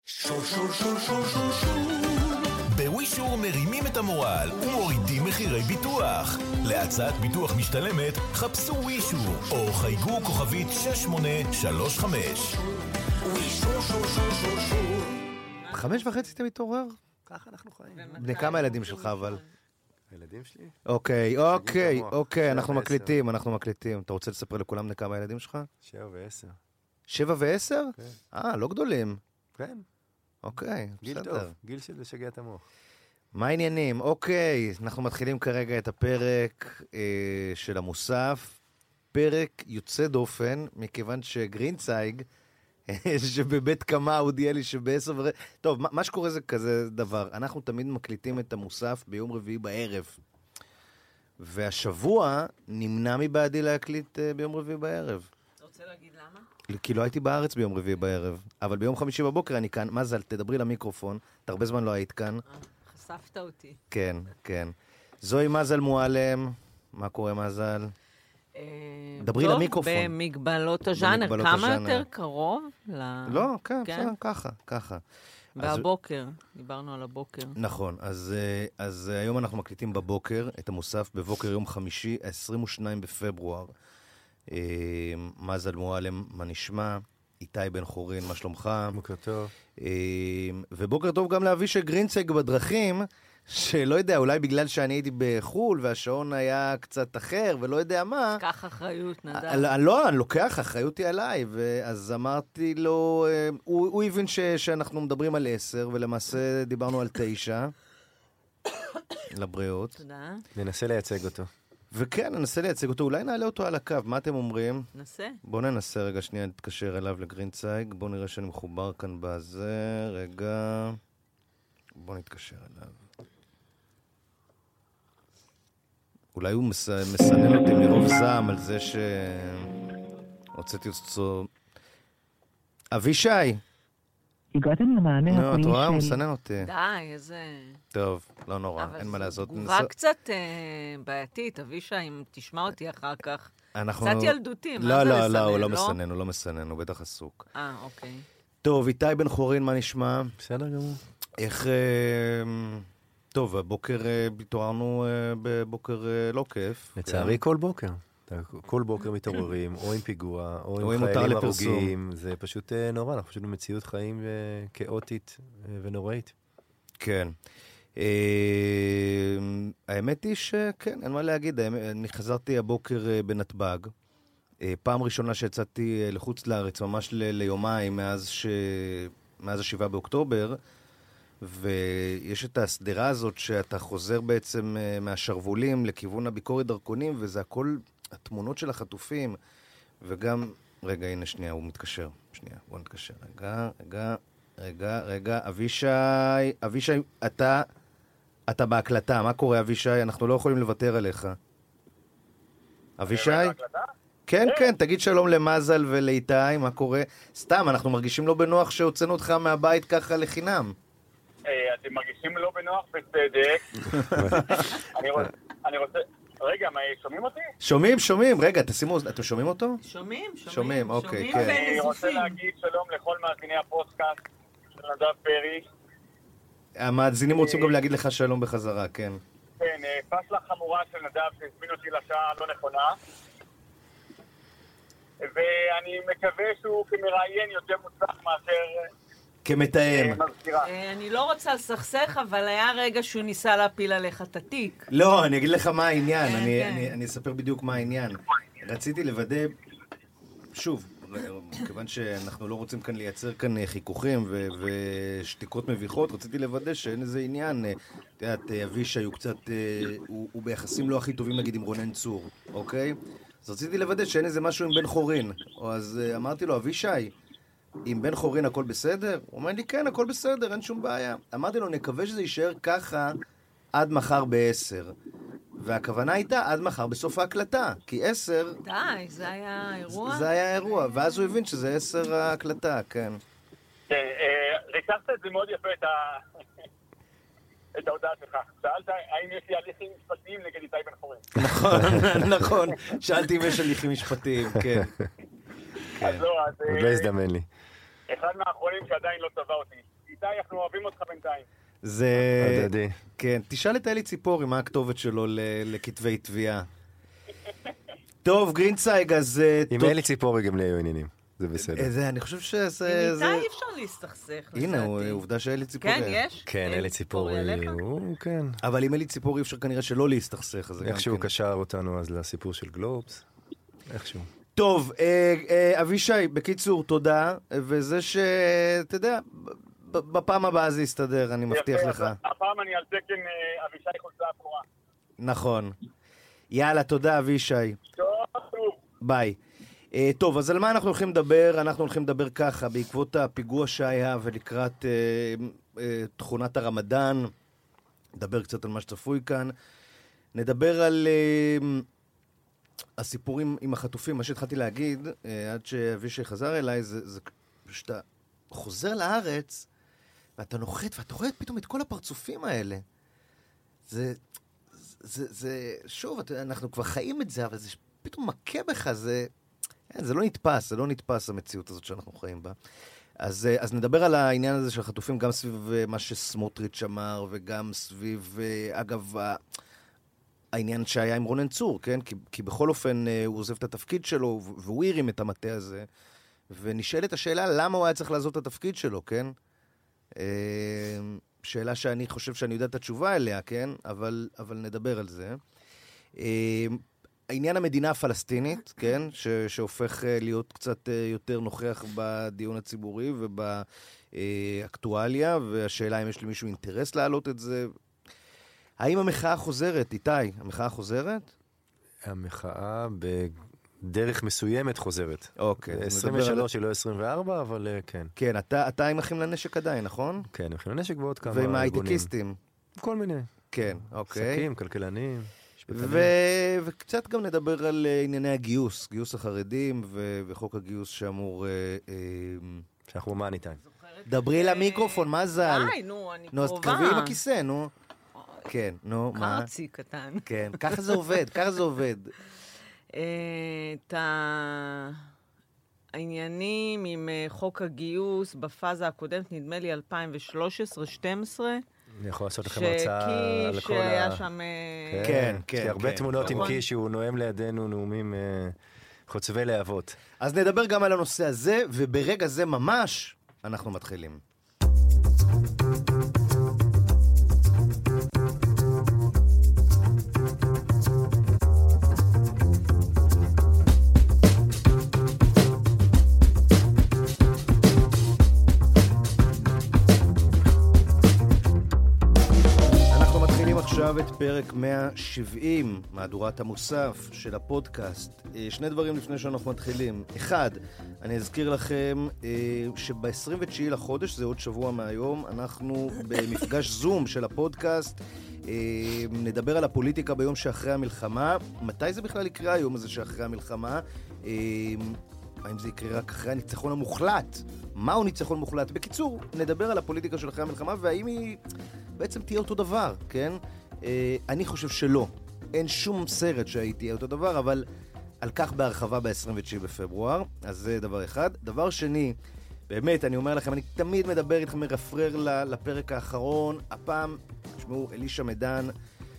שור שור שור שור שור שור. בווישור מרימים את המורל ומורידים מחירי ביטוח. להצעת ביטוח משתלמת חפשו ווישור או חייגו כוכבית 6835. ווישור שור שור שור שור. 5:30 אתה מתעורר? ככה אנחנו חיים. בני כמה ילדים שלך אבל? הילדים שלי? אוקיי, אנחנו מקליטים. אתה רוצה לספר לכולם בני כמה ילדים שלך? 7 ו10. 7 ו10? כן. לא גדולים. כן. אוקיי, גיל בסדר. טוב, גיל של לשגע את המוח. מה העניינים? אוקיי, אנחנו מתחילים כרגע את הפרק של המוסף. פרק יוצא דופן, מכיוון שגרינצייג, שבבית קמה הודיע לי שב10 טוב, מה שקורה זה כזה דבר. אנחנו תמיד מקליטים את המוסף ביום רביעי בערב. והשבוע נמנע מבעדי להקליט ביום רביעי בערב. אתה רוצה להגיד למה? כי לא הייתי בארץ ביום רביעי בערב. אבל ביום חמישי בבוקר אני כאן. מזל, תדברי למיקרופון. אתה הרבה זמן לא היית כאן. חשפת אותי. כן. זוהי מזל מועלם. מה קורה מזל? דברי למיקרופון. טוב, במגבלות הז'אנר. כמה יותר קרוב? לא, כן, ככה. והבוקר, דיברנו על הבוקר. נכון, אז היום אנחנו מקליטים בבוקר, את המוסף, בבוקר יום חמישי, 22 בפברואר. מזל מועלם, מה נשמע? איתי בן חורין, מה שלומך? בוקר טוב. ובוקר טוב גם לאבישי גרינצייג בדרכים, שלא יודע, אולי בגלל שאני הייתי בחול, והשעון היה קצת אחר, ולא יודע מה. קח אחריות, נדב. לא, אני לוקח, אחריותי עליי, אז אמרתי לו, הוא הבין שאנחנו מדברים על 10, ולמעשה דיברנו על 9, לבריאות. תודה. ננסה לייצג אותו. וכן, ננסה לייצג אותו, אולי נעלה אותו על הקו, מה אתם אומרים? נסה. בואו ננסה רגע שנייה, נתקשר אליו לגרינצייג, בואו נראה שאני מחובר כאן בזה, רגע, בואו נתקשר אליו. אולי הוא מסנן אותי מרוב זעם על זה שהוצאתי אותו. אבישי! הגעתם למענה נו, הקולי את רואה? הוא של... מסנן אותי. די, איזה... טוב, לא נורא, אין מה לעשות. אבל זו תגובה קצת בעייתית, אבישי, אם תשמע אותי אחר כך. קצת ילדותי, מה זה לסנן? לא, הוא לא מסנן, הוא בטח עסוק. אוקיי. טוב, איתי בן חורין, מה נשמע? בסדר גמור. איך... טוב, הבוקר התעוררנו בבוקר לא כיף. לצערי כל בוקר. כל בוקר מתעוררים, או עם פיגוע, או עם חיילים הרוגים. זה פשוט נורא, אנחנו פשוט במציאות חיים כאוטית ונוראית. כן. האמת היא שכן, אין מה להגיד. אני חזרתי הבוקר בנתב"ג. פעם ראשונה שיצאתי לחוץ לארץ, ממש ליומיים מאז 7 באוקטובר, ויש את הסדרה הזאת שאתה חוזר בעצם מהשרבולים לכיוון הביקורת דרכונים, וזה הכל התמונות של החטופים, וגם, רגע, הנה שנייה, הוא מתקשר. שנייה, בוא נתקשר. רגע, אבישי, אתה בהקלטה, מה קורה אבישי? אנחנו לא יכולים לוותר עליך. אבישי? כן, תגיד שלום למזל ולאיתי, מה קורה? סתם, אנחנו מרגישים לא בנוח שהוצאנו אותך מהבית ככה לחינם. אתם מרגישים לא בנוח בצדק. אני רוצה... רגע, מה, שומעים אותי? שומעים. רגע, אתם שומעים אותו? שומעים, אוקיי, כן. אני רוצה להגיד שלום לכל מאזיני הפודקאסט של נדב פרי. המאזינים רוצים גם להגיד לך שלום בחזרה, כן. כן, פסלה חמורה של נדב שהזמין אותי לשעה לא נכונה. ואני מקווה שהוא כמראיין יותר מוצלח מאשר... כמתאם. אני לא רוצה לסכסך, אבל היה רגע שהוא ניסה להפיל עליך את התיק. לא, אני אגיד לך מה העניין, אני אספר בדיוק מה העניין. רציתי לוודא, שוב, כיוון שאנחנו לא רוצים כאן לייצר כאן חיכוכים ושתיקות מביכות, רציתי לוודא שאין איזה עניין. את יודעת, אבישי הוא קצת, הוא ביחסים לא הכי טובים נגיד עם רונן צור, אוקיי? אז רציתי לוודא שאין איזה משהו עם בן חורין. אז אמרתי לו, אבישי, עם בן חורין הכל בסדר? הוא אומר לי, כן, הכל בסדר, אין שום בעיה. אמרתי לו, נקווה שזה יישאר ככה עד מחר ב10. והכוונה הייתה עד מחר בסוף ההקלטה, כי 10... די, זה היה אירוע? זה היה אירוע, ואז הוא הבין שזה 10 ההקלטה, כן. כן, ריכזת את זה מאוד יפה, את ההודעה שלך. שאלת האם יש לי הליכים משפטיים נגד איתי בן חורין. נכון, שאלתי אם יש הליכים משפטיים, כן. אז לא, אז... עוד לא הזדמן לי. אחד מהאחרונים שעדיין לא צבע אותי. איתי, אנחנו אוהבים אותך בינתיים. זה... הדדי. כן, תשאל את אלי ציפורי מה הכתובת שלו לכתבי תביעה. טוב, גרינצייג, אז... עם אלי ציפורי גם ליהיו עניינים. זה בסדר. אני חושב שזה... עם איתי אפשר להסתכסך. הנה, עובדה שאלי ציפורי... כן, יש? כן, אלי ציפורי, כן. אבל עם אלי ציפורי אפשר כנראה שלא להסתכסך. איכשהו קשר אותנו אז לסיפור של גלובס. איכשהו. טוב, אבישי, בקיצור, תודה. וזה אתה יודע, בפעם הבאה זה יסתדר, אני מבטיח לך. הפעם אני על תקן אבישי חולצה אפורה. נכון. יאללה, תודה, אבישי. טוב. ביי. טוב, אז על מה אנחנו הולכים לדבר? אנחנו הולכים לדבר ככה, בעקבות הפיגוע שהיה ולקראת תכונת הרמדאן, נדבר קצת על מה שצפוי כאן, נדבר על הסיפורים עם החטופים. מה שהתחלתי להגיד, עד שאבישי חזר אליי, זה שאתה חוזר לארץ, ואתה נוחת, ואתה רואה פתאום את כל הפרצופים האלה. שוב, אנחנו כבר חיים את זה, אבל זה פתאום מכה בך, זה לא נתפס, זה לא נתפס המציאות הזאת שאנחנו חיים בה. אז נדבר על העניין הזה של החטופים, גם סביב מה שסמוטריץ' אמר, וגם סביב, אגב, העניין שהיה עם רונן צור, כן? כי בכל אופן הוא עוזב את התפקיד שלו, והוא הרים את המטה הזה, ונשאלת השאלה למה הוא היה צריך לעזוב את התפקיד שלו, כן? שאלה שאני חושב שאני יודע את התשובה אליה, כן? אבל נדבר על זה. העניין המדינה הפלסטינית, כן? שהופך להיות קצת יותר נוכח בדיון הציבורי ובאקטואליה, והשאלה אם יש למישהו אינטרס להעלות את זה. האם המחאה חוזרת, איתי? המחאה חוזרת? המחאה בדרך מסוימת חוזרת. אוקיי. 23 היא לא 24, אבל כן. כן, אתה עם אחים לנשק עדיין, נכון? כן, אחים לנשק ועוד כמה ארגונים. ועם ההייטקיסטים? כל מיני. כן, אוקיי. עסקים, כלכלנים. וקצת גם נדבר על ענייני הגיוס, גיוס החרדים וחוק הגיוס שאמור... שאנחנו מאני טיים. דברי למיקרופון, מה זל? די, נו, אני נו, אז קרובה. תקרבי עם הכיסא, נו. כן, נו, מה? חרצי קטן. כן, ככה זה עובד, ככה זה עובד. את העניינים עם חוק הגיוס בפאזה הקודמת, נדמה לי 2013-2012, אני יכול לעשות לכם הרצאה על כל שהיה שם... כן, יש כן. לי הרבה תמונות עם קיש, שהוא נואם לידינו נאומים חוצבי להבות. אז נדבר גם על הנושא הזה, וברגע זה ממש אנחנו מתחילים. עכשיו את פרק 170, מהדורת המוסף של הפודקאסט. שני דברים לפני שאנחנו מתחילים. אחד, אני אזכיר לכם שב-29 לחודש, זה עוד שבוע מהיום, אנחנו במפגש זום של הפודקאסט, נדבר על הפוליטיקה ביום שאחרי המלחמה. מתי זה בכלל יקרה היום הזה שאחרי המלחמה? האם זה יקרה רק אחרי הניצחון המוחלט? מהו ניצחון מוחלט? בקיצור, נדבר על הפוליטיקה של אחרי המלחמה, והאם היא בעצם תהיה אותו דבר, כן? אני חושב שלא. אין שום סרט שהיא אותו דבר, אבל על כך בהרחבה ב-29 בפברואר. אז זה דבר אחד. דבר שני, באמת, אני אומר לכם, אני תמיד מדבר איתכם, מרפרר לפרק האחרון. הפעם, תשמעו, אלישע מדן,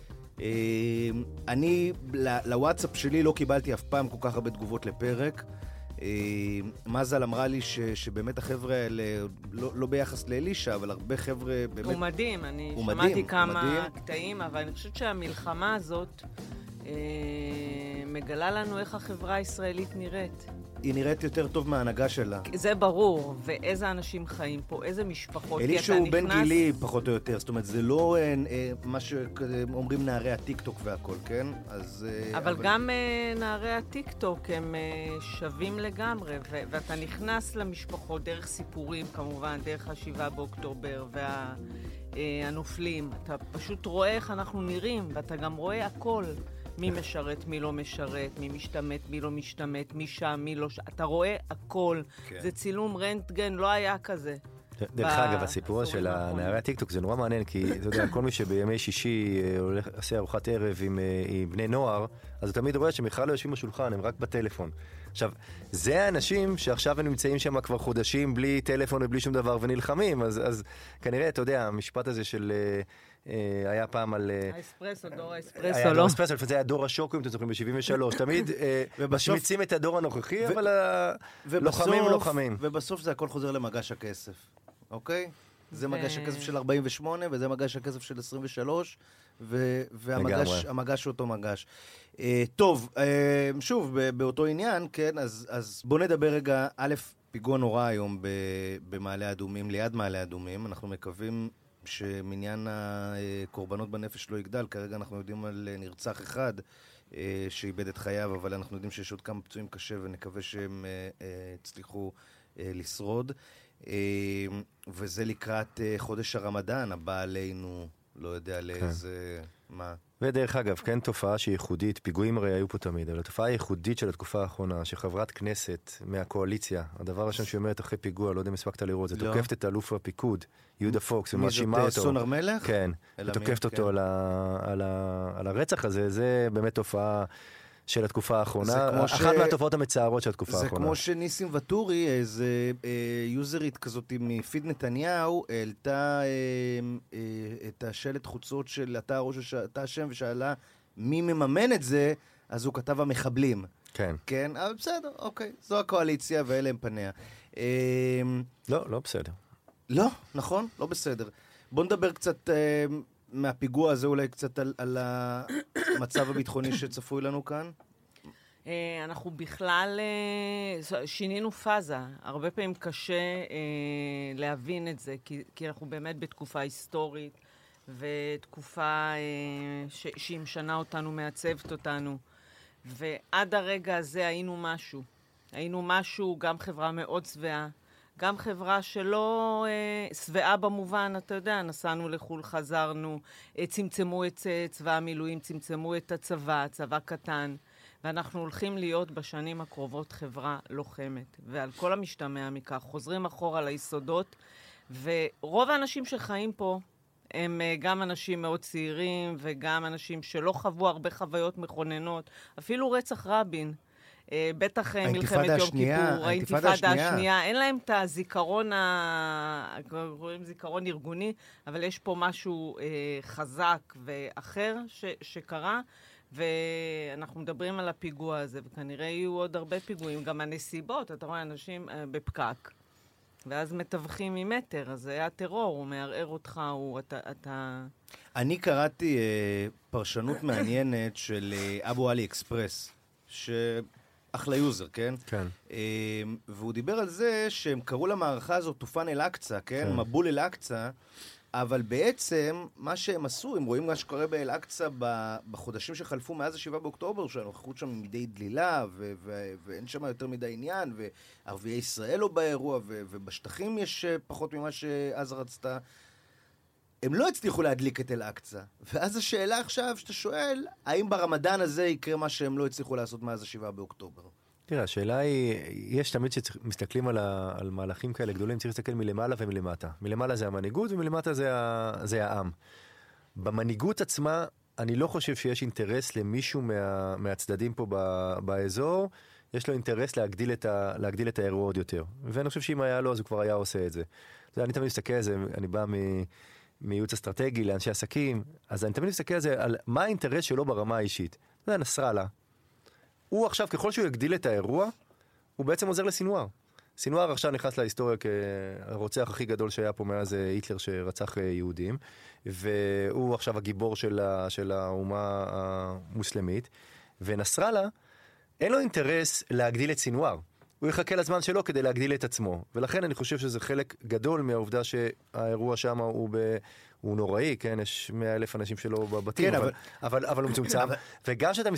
אני, לוואטסאפ שלי לא קיבלתי אף פעם כל כך הרבה תגובות לפרק. מזל אמרה לי שבאמת החבר'ה האלה, לא ביחס לאלישע, אבל הרבה חבר'ה באמת... הוא מדהים, אני שמעתי כמה קטעים, אבל אני חושבת שהמלחמה הזאת מגלה לנו איך החברה הישראלית נראית. היא נראית יותר טוב מההנהגה שלה. זה ברור, ואיזה אנשים חיים פה, איזה משפחות. אלישע הוא בן גילי פחות או יותר, זאת אומרת, זה לא מה שאומרים נערי הטיקטוק והכל, כן? אבל גם נערי הטיקטוק הם שווים לגמרי, ואתה נכנס למשפחות דרך סיפורים, כמובן, דרך ה7 באוקטובר והנופלים. אתה פשוט רואה איך אנחנו נראים, ואתה גם רואה הכל. מי משרת, מי לא משרת, מי משתמט, מי לא משתמט, מי שם, מי לא שם. אתה רואה הכל. כן. זה צילום רנטגן, לא היה כזה. דרך אגב, הסיפור של הנערי הטיקטוק זה נורא מעניין, כי אתה יודע, כל מי שבימי שישי עושה ארוחת ערב עם בני נוער, אז אתה תמיד רואה שמכלל לא יושבים בשולחן, הם רק בטלפון. עכשיו, זה האנשים שעכשיו הם נמצאים שם כבר חודשים בלי טלפון ובלי שום דבר ונלחמים, אז כנראה, אתה יודע, המשפט הזה של... היה פעם על... האספרסו, דור האספרסו, לא? היה דור האספרסו, זה היה דור השוקו, אם אתם זוכרים, ב-73. תמיד משמיצים את הדור הנוכחי, אבל לוחמים ולוחמים. ובסוף זה הכל חוזר למגש הכסף, אוקיי? זה מגש הכסף של 48, וזה מגש הכסף של 23, והמגש הוא אותו מגש. טוב, שוב, באותו עניין, כן, אז בוא נדבר רגע, א', פיגוע נורא היום במעלה אדומים, ליד מעלה אדומים, אנחנו מקווים שמניין הקורבנות בנפש לא יגדל. כרגע אנחנו יודעים על נרצח אחד שאיבד את חייו, אבל אנחנו יודעים שיש עוד כמה פצועים קשה, ונקווה שהם הצליחו לשרוד. וזה לקראת חודש הרמדאן, הבא עלינו, לא יודע לאיזה... מה? ודרך אגב, כן, תופעה שהיא ייחודית, פיגועים הרי היו פה תמיד, אבל התופעה הייחודית של התקופה האחרונה, שחברת כנסת מהקואליציה, הדבר הראשון שהיא אומרת אחרי פיגוע, לא יודע אם הספקת לראות, זה תוקפת את אלוף הפיקוד, יהודה פוקס, ומאשימה אותו. מי זאת, סונר מלך? כן, ותוקפת אותו על הרצח הזה, זה באמת תופעה של התקופה האחרונה, אחת מהתופעות המצערות של התקופה האחרונה. זה כמו שניסים וטורי, איזה יוזרית כזאת מפיד נתניהו, העלתה את השלט חוצות של אתה השם, ושאלה מי מממן את זה, אז הוא כתב המחבלים. כן. כן, אבל בסדר, אוקיי, זו הקואליציה ואלה הם פניה. לא בסדר. לא, נכון, לא בסדר. בוא נדבר קצת... מהפיגוע הזה אולי קצת על המצב הביטחוני שצפוי לנו כאן? אנחנו בכלל שינינו פאזה. הרבה פעמים קשה להבין את זה, כי אנחנו באמת בתקופה היסטורית, ותקופה שהיא משנה אותנו, מעצבת אותנו. ועד הרגע הזה היינו משהו. היינו משהו, גם חברה מאוד שבעה, גם חברה שלא שבעה במובן, אתה יודע, נסענו לחול, חזרנו, צמצמו את צבא המילואים, צמצמו את הצבא, צבא קטן, ואנחנו הולכים להיות בשנים הקרובות חברה לוחמת. ועל כל המשתמע מכך, חוזרים אחורה ליסודות, ורוב האנשים שחיים פה הם גם אנשים מאוד צעירים, וגם אנשים שלא חוו הרבה חוויות מכוננות, אפילו רצח רבין, בטח מלחמת יום כיפור, האינתיפאדה השנייה, אין להם את הזיכרון, קוראים זיכרון ארגוני, אבל יש פה משהו חזק ואחר שקרה, ואנחנו מדברים על הפיגוע הזה, וכנראה יהיו עוד הרבה פיגועים, גם הנסיבות, אתה רואה אנשים בפקק, ואז מתווכים ממטר, אז היה טרור, הוא מערער אותך, אתה... אני קראתי פרשנות מעניינת של אבו עלי אקספרס, אחלה יוזר, כן? כן. והוא דיבר על זה שהם קראו למערכה הזאת תופן אל-אקצה, כן? מבול אל-אקצה, אבל בעצם מה שהם עשו, הם רואים מה שקורה באל-אקצה בחודשים שחלפו מאז ה-7 באוקטובר, שהנוכחות שם מדי דלילה, ואין שם יותר מדי עניין, וערביי ישראל לא באירוע, ובשטחים יש פחות ממה שעזה רצתה. הם לא הצליחו להדליק את אל-אקצה. ואז השאלה עכשיו שאתה שואל, האם ברמדאן הזה יקרה מה שהם לא הצליחו לעשות מאז ה-7 באוקטובר? תראה, השאלה היא, יש תמיד שמסתכלים על מהלכים כאלה גדולים, צריך להסתכל מלמעלה ומלמטה. מלמעלה זה המנהיגות ומלמטה זה העם. במנהיגות עצמה, אני לא חושב שיש אינטרס למישהו מהצדדים פה באזור, יש לו אינטרס להגדיל את האירוע עוד יותר. ואני חושב שאם היה לו, אז הוא כבר היה עושה את זה. אני תמיד מסתכל על זה, אני בא מייעוץ אסטרטגי לאנשי עסקים, אז אני תמיד מסתכל על זה, על מה האינטרס שלו ברמה האישית. זה נסראללה. הוא עכשיו, ככל שהוא יגדיל את האירוע, הוא בעצם עוזר לסינואר. סינואר עכשיו נכנס להיסטוריה כרוצח הכי גדול שהיה פה מאז היטלר שרצח יהודים, והוא עכשיו הגיבור של האומה המוסלמית, ונסראללה, אין לו אינטרס להגדיל את סינואר. הוא יחכה לזמן שלו כדי להגדיל את עצמו. ולכן אני חושב שזה חלק גדול מהעובדה שהאירוע שם הוא נוראי, כן? יש 100,000 אנשים שלו בבתים, כן, אבל הוא מצומצם. וגם שאתה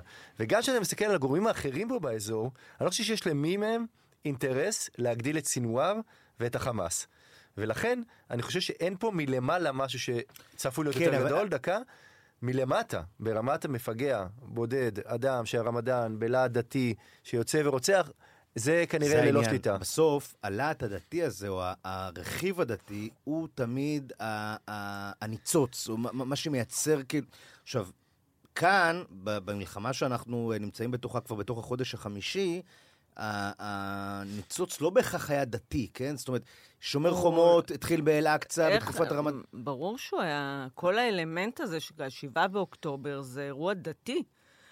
מסתכל על הגורמים האחרים בו באזור, אני לא חושב שיש למי מהם אינטרס להגדיל את סינואר ואת החמאס. ולכן אני חושב שאין פה מלמעלה משהו שצפוי להיות יותר גדול, דקה, מלמטה, ברמת המפגע, בודד, אדם שהרמדאן, בלעד דתי, שיוצא ורוצח, זה כנראה ללא שליטה. בסוף, הלהט הדתי הזה, או הרכיב הדתי, הוא תמיד הניצוץ, או מה שמייצר כאילו... עכשיו, כאן, במלחמה שאנחנו נמצאים בתוכה כבר בתוך החודש החמישי, הניצוץ לא בהכרח היה דתי, כן? זאת אומרת, שומר חומות התחיל באל-אקצא בתקופת הרמת... ברור שהוא היה, כל האלמנט הזה, 7 באוקטובר, זה אירוע דתי.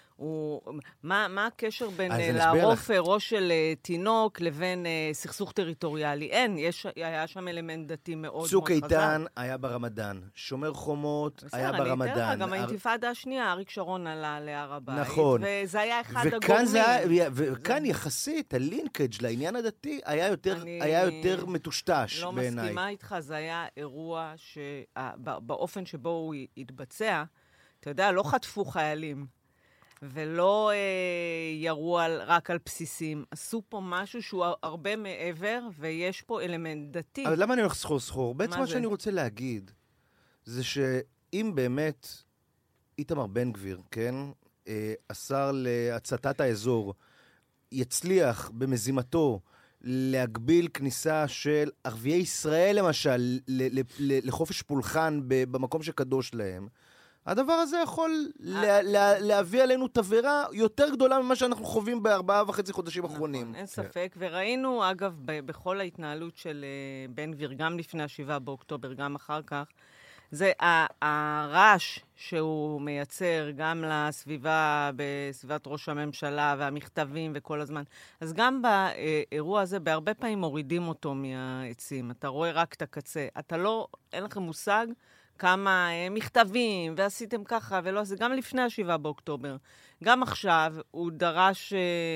מה הקשר בין לערוף ראש של תינוק לבין סכסוך טריטוריאלי? אין, היה שם אלמנט דתי מאוד חזק. צוק איתן היה ברמדאן, שומר חומות היה ברמדאן. אני אתן לך, גם האינתיפאדה השנייה, אריק שרון עלה להר הבית. נכון. וזה היה אחד הגורמים. וכאן יחסית, הלינקג' לעניין הדתי היה יותר מטושטש בעיניי. לא מסכימה איתך, זה היה אירוע שבאופן שבו הוא התבצע, אתה יודע, לא חטפו חיילים. ולא ירו רק על בסיסים. עשו פה משהו שהוא הרבה מעבר, ויש פה אלמנט דתי. אבל למה אני הולך סחור? בעצם מה שאני רוצה להגיד, זה שאם באמת איתמר בן גביר, כן, השר להצתת האזור, יצליח במזימתו להגביל כניסה של ערביי ישראל, למשל, לחופש פולחן במקום שקדוש להם, הדבר הזה יכול להביא עלינו תברה יותר גדולה ממה שאנחנו חווים ב4.5 חודשים האחרונים. אין ספק, וראינו, אגב, בכל ההתנהלות של בן גביר, גם לפני 7 באוקטובר, גם אחר כך, זה הרעש שהוא מייצר גם לסביבה, בסביבת ראש הממשלה והמכתבים וכל הזמן. אז גם באירוע הזה, בהרבה פעמים מורידים אותו מהעצים. אתה רואה רק את הקצה. אין לכם מושג כמה מכתבים, ועשיתם ככה, ולא, זה גם לפני 7 באוקטובר. גם עכשיו הוא דרש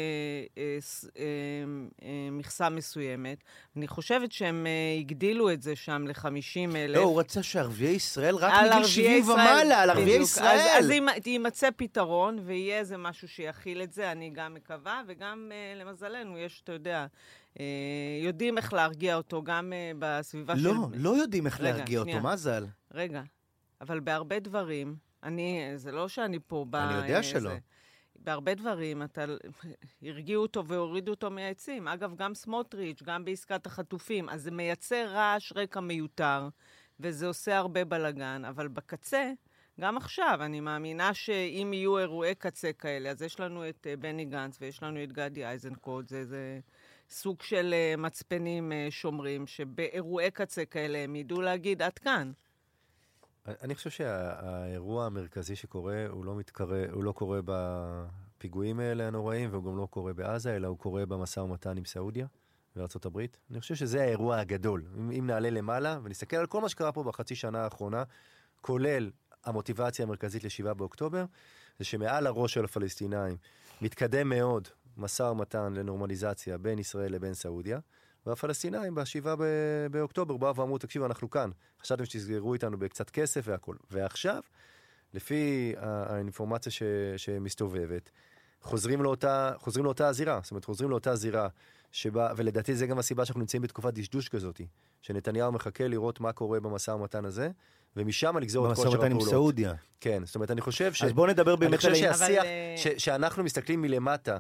מכסה מסוימת. אני חושבת שהם הגדילו את זה שם ל50,000. לא, הוא רצה שערביי ישראל רק מגיל 70 ומעלה, על ערביי ישראל. אז יימצא פתרון, ויהיה איזה משהו שיכיל את זה, אני גם מקווה, וגם למזלנו יש, אתה יודע, יודעים איך להרגיע אותו, גם בסביבה של... לא יודעים איך להרגיע אותו, מה זל? רגע, אבל בהרבה דברים, זה לא שאני פה... אני יודע שלא. בהרבה דברים, הרגיעו אותו והורידו אותו מהעצים. אגב, גם סמוטריץ', גם בעסקת החטופים, אז זה מייצר רעש רקע מיותר, וזה עושה הרבה בלגן, אבל בקצה, גם עכשיו, אני מאמינה שאם יהיו אירועי קצה כאלה, אז יש לנו את בני גנץ, ויש לנו את גדי איזנקוט, זה סוג של מצפנים שומרים, שבאירועי קצה כאלה הם ידעו להגיד, עד כאן. אני חושב שהאירוע המרכזי שקורה, הוא לא קורה בפיגועים האלה הנוראים, והוא גם לא קורה בעזה, אלא הוא קורה במשא ומתן עם סעודיה וארצות הברית. אני חושב שזה האירוע הגדול. אם נעלה למעלה ונסתכל על כל מה שקרה פה בחצי שנה האחרונה, כולל המוטיבציה המרכזית ל7 באוקטובר, זה שמעל הראש של הפלסטינאים מתקדם מאוד משא ומתן לנורמליזציה בין ישראל לבין סעודיה, והפלסטינאים ב7 באוקטובר באו ואמרו, תקשיבו, אנחנו כאן. חשבתם שתסגרו איתנו בקצת כסף והכל. ועכשיו, לפי האינפורמציה שמסתובבת, חוזרים לאותה הזירה. זאת אומרת, חוזרים לאותה זירה שבה, ולדעתי זה גם הסיבה שאנחנו נמצאים בתקופת דשדוש כזאת, שנתניהו מחכה לראות מה קורה במשא ומתן הזה, ומשם לגזור את כל שאר הפעולות. במשא ומתן עם סעודיה. כן, זאת אומרת, אני חושב אז בואו נדבר באמת על השיח, שאנחנו מסתכלים מלמטה,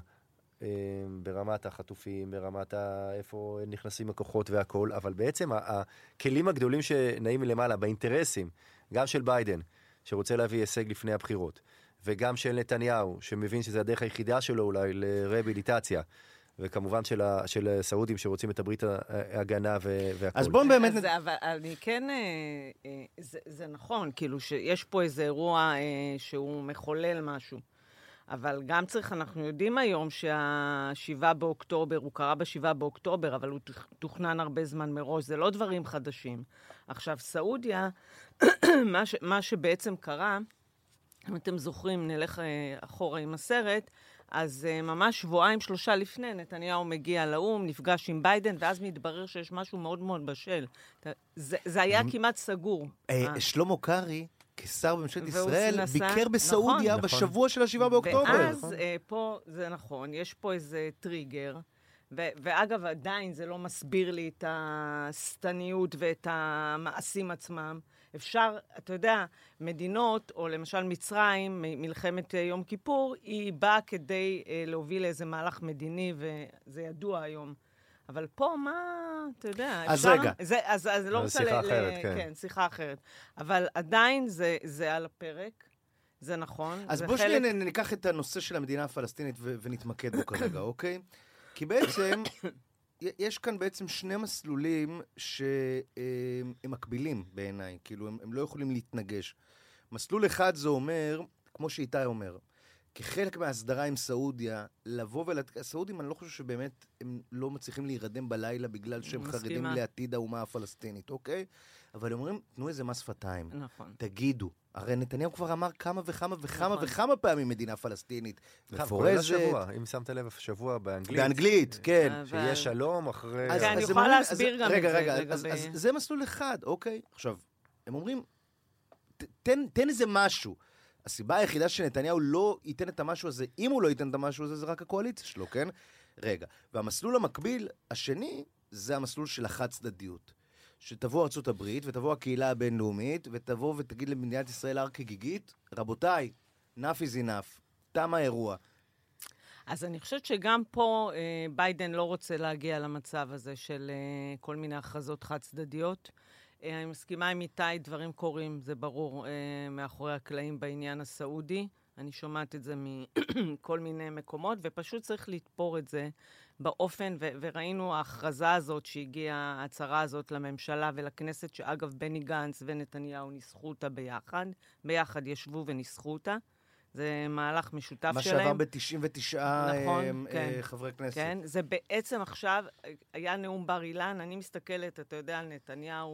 ברמת החטופים, ברמת איפה נכנסים הכוחות והכל, אבל בעצם הכלים הגדולים שנעים מלמעלה, באינטרסים, גם של ביידן, שרוצה להביא הישג לפני הבחירות, וגם של נתניהו, שמבין שזה הדרך היחידה שלו אולי לרהביליטציה, וכמובן של סעודים שרוצים את הברית ההגנה והכל. אז בואו באמת... אבל אני כן... זה נכון, כאילו שיש פה איזה אירוע שהוא מחולל משהו. אבל גם אנחנו יודעים היום שה7 באוקטובר, הוא קרה ב7 באוקטובר, אבל הוא תוכנן הרבה זמן מראש, זה לא דברים חדשים. עכשיו, סעודיה, מה שבעצם קרה, אם אתם זוכרים, נלך אחורה עם הסרט, אז ממש 2-3 לפני, נתניהו מגיע לאום, נפגש עם ביידן, ואז מתברר שיש משהו מאוד מאוד בשל. זה היה כמעט סגור. שלמה קרעי, כשר בממשלת ישראל, ביקר בסעודיה בשבוע של 7 באוקטובר. ואז פה, זה נכון, יש פה איזה טריגר, ואגב, עדיין זה לא מסביר לי את הסתניות ואת המעשים עצמם. אפשר, אתה יודע, מדינות, או למשל מצרים, מלחמת יום כיפור, היא באה כדי להוביל איזה מהלך מדיני, וזה ידוע היום. אבל פה, מה, אתה יודע, אז רגע. אז לא רוצה... שיחה אחרת, כן. כן, שיחה אחרת. אבל עדיין זה על הפרק, זה נכון. אז בוא שנייה ניקח את הנושא של המדינה הפלסטינית ונתמקד בו כרגע, אוקיי? כי בעצם, יש כאן בעצם שני מסלולים שהם מקבילים בעיניי, כאילו הם לא יכולים להתנגש. מסלול אחד זה אומר, כמו שאיתי אומר, כחלק מההסדרה עם סעודיה, לבוא סעודים, אני לא חושב שבאמת הם לא מצליחים להירדם בלילה בגלל שהם חרדים לעתיד האומה הפלסטינית, אוקיי? אבל הם אומרים, תנו איזה מס שפתיים. נכון. תגידו. הרי נתניהו כבר אמר כמה וכמה וכמה וכמה פעמים מדינה פלסטינית. מפורזת. אם שמת לב, שבוע באנגלית. באנגלית, כן. שיהיה שלום אחרי... כן, אני יכולה להסביר גם את זה. רגע, אז זה מסלול אחד, אוקיי? עכשיו, הם אומרים, תן איזה משהו. הסיבה היחידה שנתניהו לא ייתן את המשהו הזה, אם הוא לא ייתן את המשהו הזה, זה רק הקואליציה שלו, כן? רגע. והמסלול המקביל, השני, זה המסלול של החד צדדיות. שתבוא ארצות הברית, ותבוא הקהילה הבינלאומית, ותבוא ותגיד למדינת ישראל הר כגיגית, רבותיי, enough is enough, תם האירוע. אז אני חושבת שגם פה ביידן לא רוצה להגיע למצב הזה של כל מיני הכרזות חד צדדיות. אני מסכימה עם איתי, דברים קורים, זה ברור, מאחורי הקלעים בעניין הסעודי. אני שומעת את זה מכל מיני מקומות, ופשוט צריך לתפור את זה באופן, וראינו ההכרזה הזאת שהגיעה, ההצהרה הזאת לממשלה ולכנסת, שאגב בני גנץ ונתניהו ניסחו אותה ביחד. ביחד ישבו וניסחו אותה. זה מהלך משותף שלהם. מה שעבר ב-99 נכון, כן. חברי כנסת. כן, זה בעצם עכשיו, היה נאום בר אילן, אני מסתכלת, אתה יודע, על נתניהו,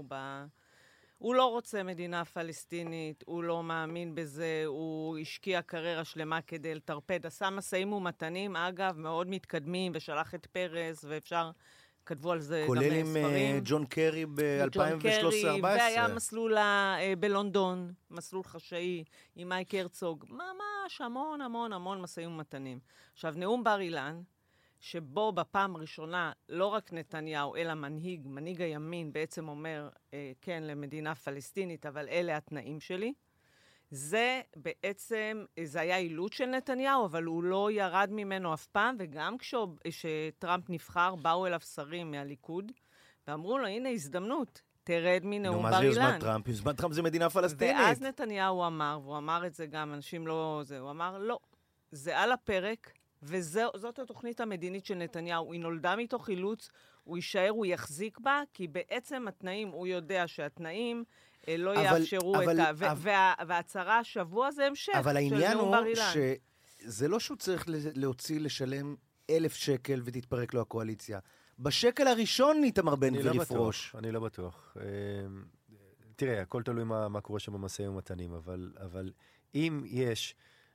הוא לא רוצה מדינה פלסטינית, הוא לא מאמין בזה, הוא השקיע קריירה שלמה כדי לטרפד, עשה מסעים ומתנים, אגב, מאוד מתקדמים, ושלח את פרס, ואפשר... כתבו על זה גם ספרים. כולל עם ג'ון קרי ב-2013-2014. והיה מסלול בלונדון, מסלול חשאי, עם מייק הרצוג. ממש המון המון המון מסעים ומתנים. עכשיו, נאום בר אילן, שבו בפעם הראשונה, לא רק נתניהו, אלא מנהיג הימין, בעצם אומר, כן, למדינה פלסטינית, אבל אלה התנאים שלי. זה בעצם, זה היה אילוץ של נתניהו, אבל הוא לא ירד ממנו אף פעם, וגם כשטראמפ נבחר, באו אליו שרים מהליכוד, ואמרו לו, הנה הזדמנות, תרד מנאום בר אילן. מה זה יוזמת טראמפ? יוזמת טראמפ זה מדינה פלסטינית. ואז נתניהו אמר, והוא אמר את זה גם, אנשים לא... הוא אמר, לא, זה על הפרק, וזאת התוכנית המדינית של נתניהו. היא נולדה מתוך אילוץ, הוא יישאר, הוא יחזיק בה, כי בעצם התנאים, הוא יודע שהתנאים... לא יאפשרו את ה... וההצהרה השבוע זה המשך של נאום בר אילן. אבל העניין הוא שזה לא שהוא צריך לשלם 1,000 שקל ותתפרק לו הקואליציה. בשקל הראשון איתמר בן גביר יפרוש. אני לא בטוח. תראה, הכל תלוי מה קורה שם במשאים ומתנים, אבל אם יש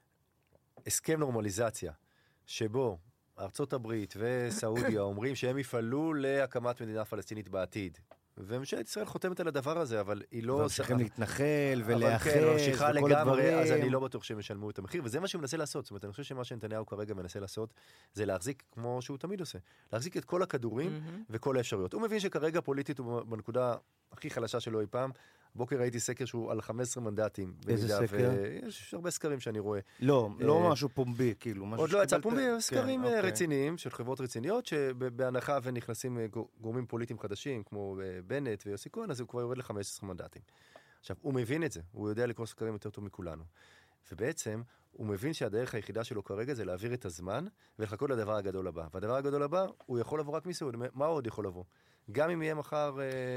הסכם נורמליזציה שבו ארצות הברית וסעודיה אומרים שהם יפעלו להקמת מדינה פלסטינית בעתיד, וממשלת ישראל חותמת על הדבר הזה, אבל היא לא... וממשיכים להתנחל ולאחז וכל הדברים. אז אני לא בטוח שהם ישלמו את המחיר, וזה מה שהוא מנסה לעשות. זאת אומרת, אני חושב שמה שנתניהו כרגע מנסה לעשות, זה להחזיק כמו שהוא תמיד עושה. להחזיק את כל הכדורים וכל האפשרויות. הוא מבין שכרגע פוליטית הוא בנקודה הכי חלשה שלו אי פעם. בוקר ראיתי סקר שהוא על 15 מנדטים. איזה סקר? יש הרבה סקרים שאני רואה. לא משהו פומבי, כאילו. עוד לא יצא פומבי, סקרים רציניים של חברות רציניות, שבהנחה ונכנסים גורמים פוליטיים חדשים, כמו בנט ויוסי כהן, אז הוא כבר יורד ל-15 מנדטים. עכשיו, הוא מבין את זה, הוא יודע לקרוא סקרים יותר טוב מכולנו. ובעצם, הוא מבין שהדרך היחידה שלו כרגע זה להעביר את הזמן, ולחכות לדבר הגדול הבא. והדבר הגדול הבא, הוא יכול לבוא רק מסעוד. מה עוד יכול לבוא? גם אם יהיה מחר...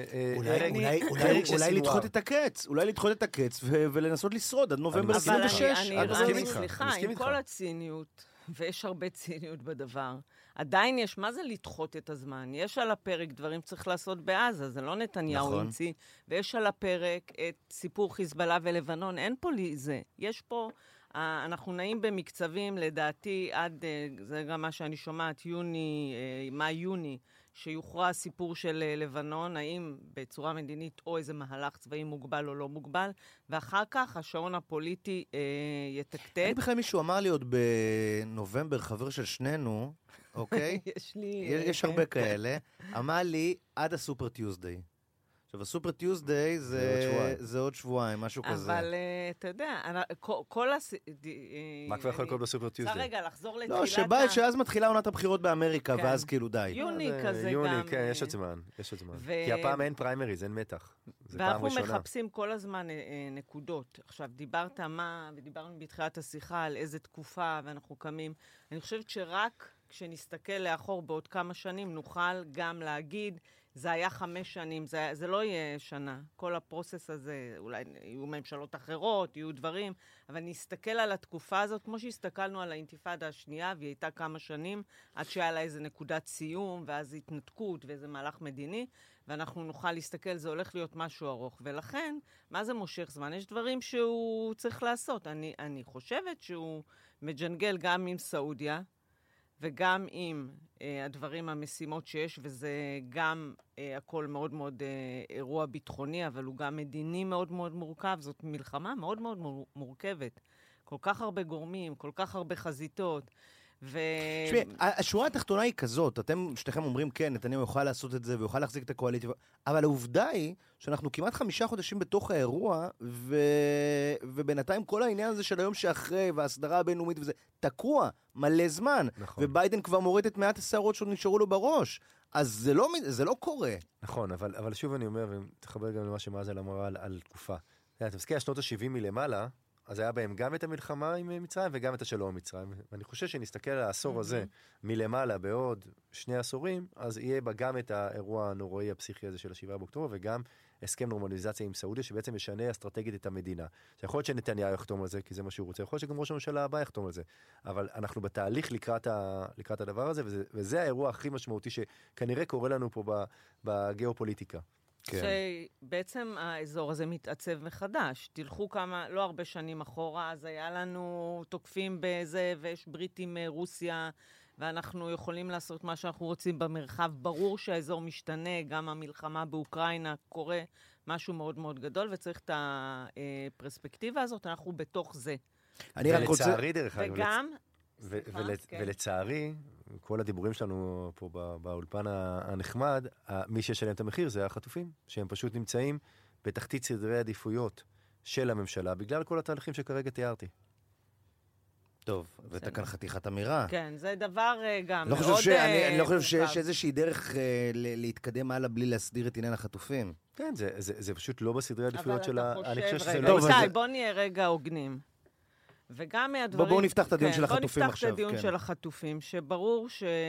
אולי לדחות את הקץ. אולי לדחות את הקץ ולנסות לשרוד עד נובמבר 26. סליחה, עם כל הציניות, ויש הרבה ציניות בדבר, עדיין יש, מה זה לדחות את הזמן? יש על הפרק דברים צריך לעשות בעזה, זה לא נתניהו המציא, ויש על הפרק את סיפור חיזבאללה ולבנון, אין פה לי זה. יש פה, אנחנו נעים במקצבים, לדעתי, עד, זה גם מה שאני שומעת, מאי-יוני, שיוכרע הסיפור של לבנון, האם בצורה מדינית או איזה מהלך צבאי מוגבל או לא מוגבל, ואחר כך השעון הפוליטי יתקתק. בכלל מישהו אמר לי עוד בנובמבר, חבר של שנינו, אוקיי? יש הרבה כאלה. אמר לי, עד הסופר טיוזדיי. עכשיו, הסופר טיוזדיי זה עוד שבועיים, משהו כזה. אבל אתה יודע, כל מה כבר יכול לקרות בסופר טיוזדיי? צריך רגע לחזור לתחילת... לא, שאז מתחילה עונת הבחירות באמריקה, ואז כאילו די. יוני כזה גם. יוני, כן, יש עוד זמן. כי הפעם אין פריימריז, אין מתח. זה פעם ראשונה. ואנחנו מחפשים כל הזמן נקודות. עכשיו, דיברת ודיברנו בתחילת השיחה על איזה תקופה, ואנחנו קמים. אני חושבת שרק כשנסתכל לאחור בעוד כמה שנים, נוכל גם להגיד, זה היה 5 שנים, זה לא יהיה שנה. כל הפרוסס הזה, אולי יהיו ממשלות אחרות, יהיו דברים, אבל נסתכל על התקופה הזאת, כמו שהסתכלנו על האינתיפאדה השנייה, והיא הייתה כמה שנים, עד שהיה לה איזה נקודת סיום, ואז התנתקות ואיזה מהלך מדיני, ואנחנו נוכל להסתכל, זה הולך להיות משהו ארוך. ולכן, מה זה מושך זמן? יש דברים שהוא צריך לעשות. אני חושבת שהוא מג'נגל גם עם סעודיה, וגם עם הדברים, המשימות שיש, וזה גם הכל מאוד מאוד אירוע ביטחוני, אבל הוא גם מדיני מאוד מאוד מורכב. זאת מלחמה מאוד מאוד מורכבת. כל כך הרבה גורמים, כל כך הרבה חזיתות. השורה התחתונה היא כזאת, אתם, שתיכם אומרים כן, נתניהו יוכל לעשות את זה ויוכל להחזיק את הקואליציה, אבל העובדה היא שאנחנו כמעט 5 חודשים בתוך האירוע, ובינתיים כל העניין הזה של היום שאחרי, וההסדרה הבינלאומית וזה, תקוע מלא זמן, וביידן כבר מוריד את מעט השערות שעוד נשארו לו בראש, אז זה לא קורה. נכון, אבל שוב אני אומר, ותחבר גם למה שמאזל אמרה על תקופה. אתה מסכים, השנות ה-70 מלמעלה, אז היה בהם גם את המלחמה עם מצרים וגם את השלום עם מצרים. ואני חושב שנסתכל על העשור הזה מלמעלה בעוד 2 עשורים, אז יהיה בה גם את האירוע הנוראי הפסיכי הזה של 7 באוקטובר, וגם הסכם נורמליזציה עם סעודיה, שבעצם משנה אסטרטגית את המדינה. שיכול להיות שנתניהו יחתום על זה, כי זה מה שהוא רוצה. יכול להיות שגם ראש הממשלה הבא יחתום על זה. אבל אנחנו בתהליך לקראת הדבר הזה, וזה האירוע הכי משמעותי שכנראה קורה לנו פה בגיאופוליטיקה. שבעצם האזור הזה מתעצב מחדש. תלכו לא הרבה שנים אחורה, אז היה לנו תוקפים בזה, ויש ברית עם רוסיה, ואנחנו יכולים לעשות מה שאנחנו רוצים במרחב. ברור שהאזור משתנה, גם המלחמה באוקראינה קורה משהו מאוד מאוד גדול, וצריך את הפרספקטיבה הזאת, אנחנו בתוך זה. ולצערי דרך אגב, וגם... ולצערי, כל הדיבורים שלנו פה באולפן הנחמד, מי שישלם את המחיר זה החטופים, שהם פשוט נמצאים בתחתית סדרי עדיפויות של הממשלה, בגלל כל התהליכים שכרגע תיארתי. טוב, ואתה כאן חתיכת אמירה. כן, זה דבר גם מאוד... אני לא חושב שיש איזושהי דרך להתקדם הלאה בלי להסדיר את עניין החטופים. כן, זה פשוט לא בסדרי עדיפויות של אני חושב שזה לא... איתי, בוא נהיה רגע הוגנים. וגם מהדברים... בואו נפתח את הדיון של החטופים עכשיו. בואו נפתח את הדיון של החטופים, שברור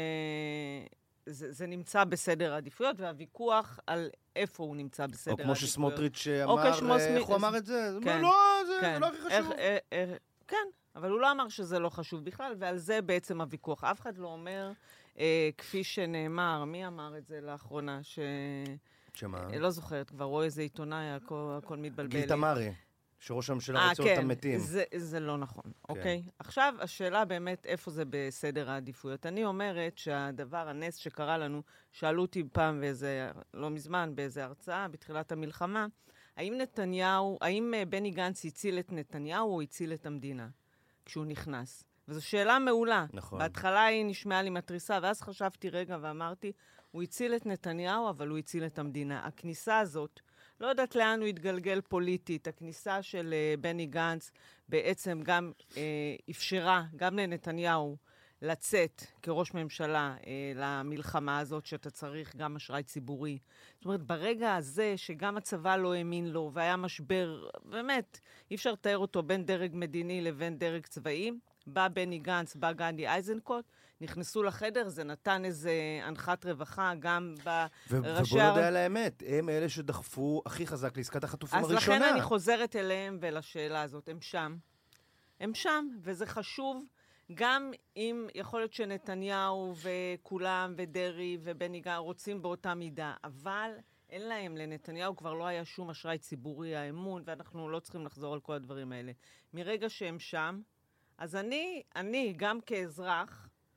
שזה נמצא בסדר העדיפויות, והוויכוח על איפה הוא נמצא בסדר העדיפויות. או כמו שסמוטריץ' אמר, איך הוא אמר את זה? לא, זה לא הכי חשוב. כן, אבל הוא לא אמר שזה לא חשוב בכלל, ועל זה בעצם הוויכוח. אף אחד לא אומר, כפי שנאמר, מי אמר את זה לאחרונה, שמה? לא זוכרת, כבר רואה איזה עיתונאי, הכל מתבלבל. גיל תמרי. שראש הממשלה רוצה אותם מתים. זה לא נכון, אוקיי? עכשיו, השאלה באמת איפה זה בסדר העדיפויות. אני אומרת שהדבר, הנס שקרה לנו, שאלו אותי פעם לא מזמן, באיזה הרצאה, בתחילת המלחמה, האם בני גנץ הציל את נתניהו או הציל את המדינה כשהוא נכנס? וזו שאלה מעולה. נכון. בהתחלה היא נשמעה לי מטריסה, ואז חשבתי רגע ואמרתי, הוא הציל את נתניהו, אבל הוא הציל את המדינה. הכניסה הזאת, לא יודעת לאן הוא התגלגל פוליטית, הכניסה של בני גנץ בעצם גם אפשרה, גם לנתניהו, לצאת כראש ממשלה למלחמה הזאת, שאתה צריך גם אשראי ציבורי. זאת אומרת, ברגע הזה שגם הצבא לא האמין לו, והיה משבר, באמת, אי אפשר לתאר אותו בין דרג מדיני לבין דרג צבאי, בא בני גנץ, בא גנדי איזנקוט, נכנסו לחדר, זה נתן איזה הנחת רווחה, גם בראשי... ובוא נדע על האמת, הם אלה שדחפו הכי חזק לעסקת החטופים הראשונה. אז לכן אני חוזרת אליהם ולשאלה הזאת, הם שם. הם שם, וזה חשוב, גם אם יכול להיות שנתניהו וכולם ודרי ובני גנץ רוצים באותה מידה, אבל אין להם, לנתניהו כבר לא היה שום אשראי ציבורי, האמון, ואנחנו לא צריכים לחזור על כל הדברים האלה. מרגע שהם שם, אז אני גם כאזרח,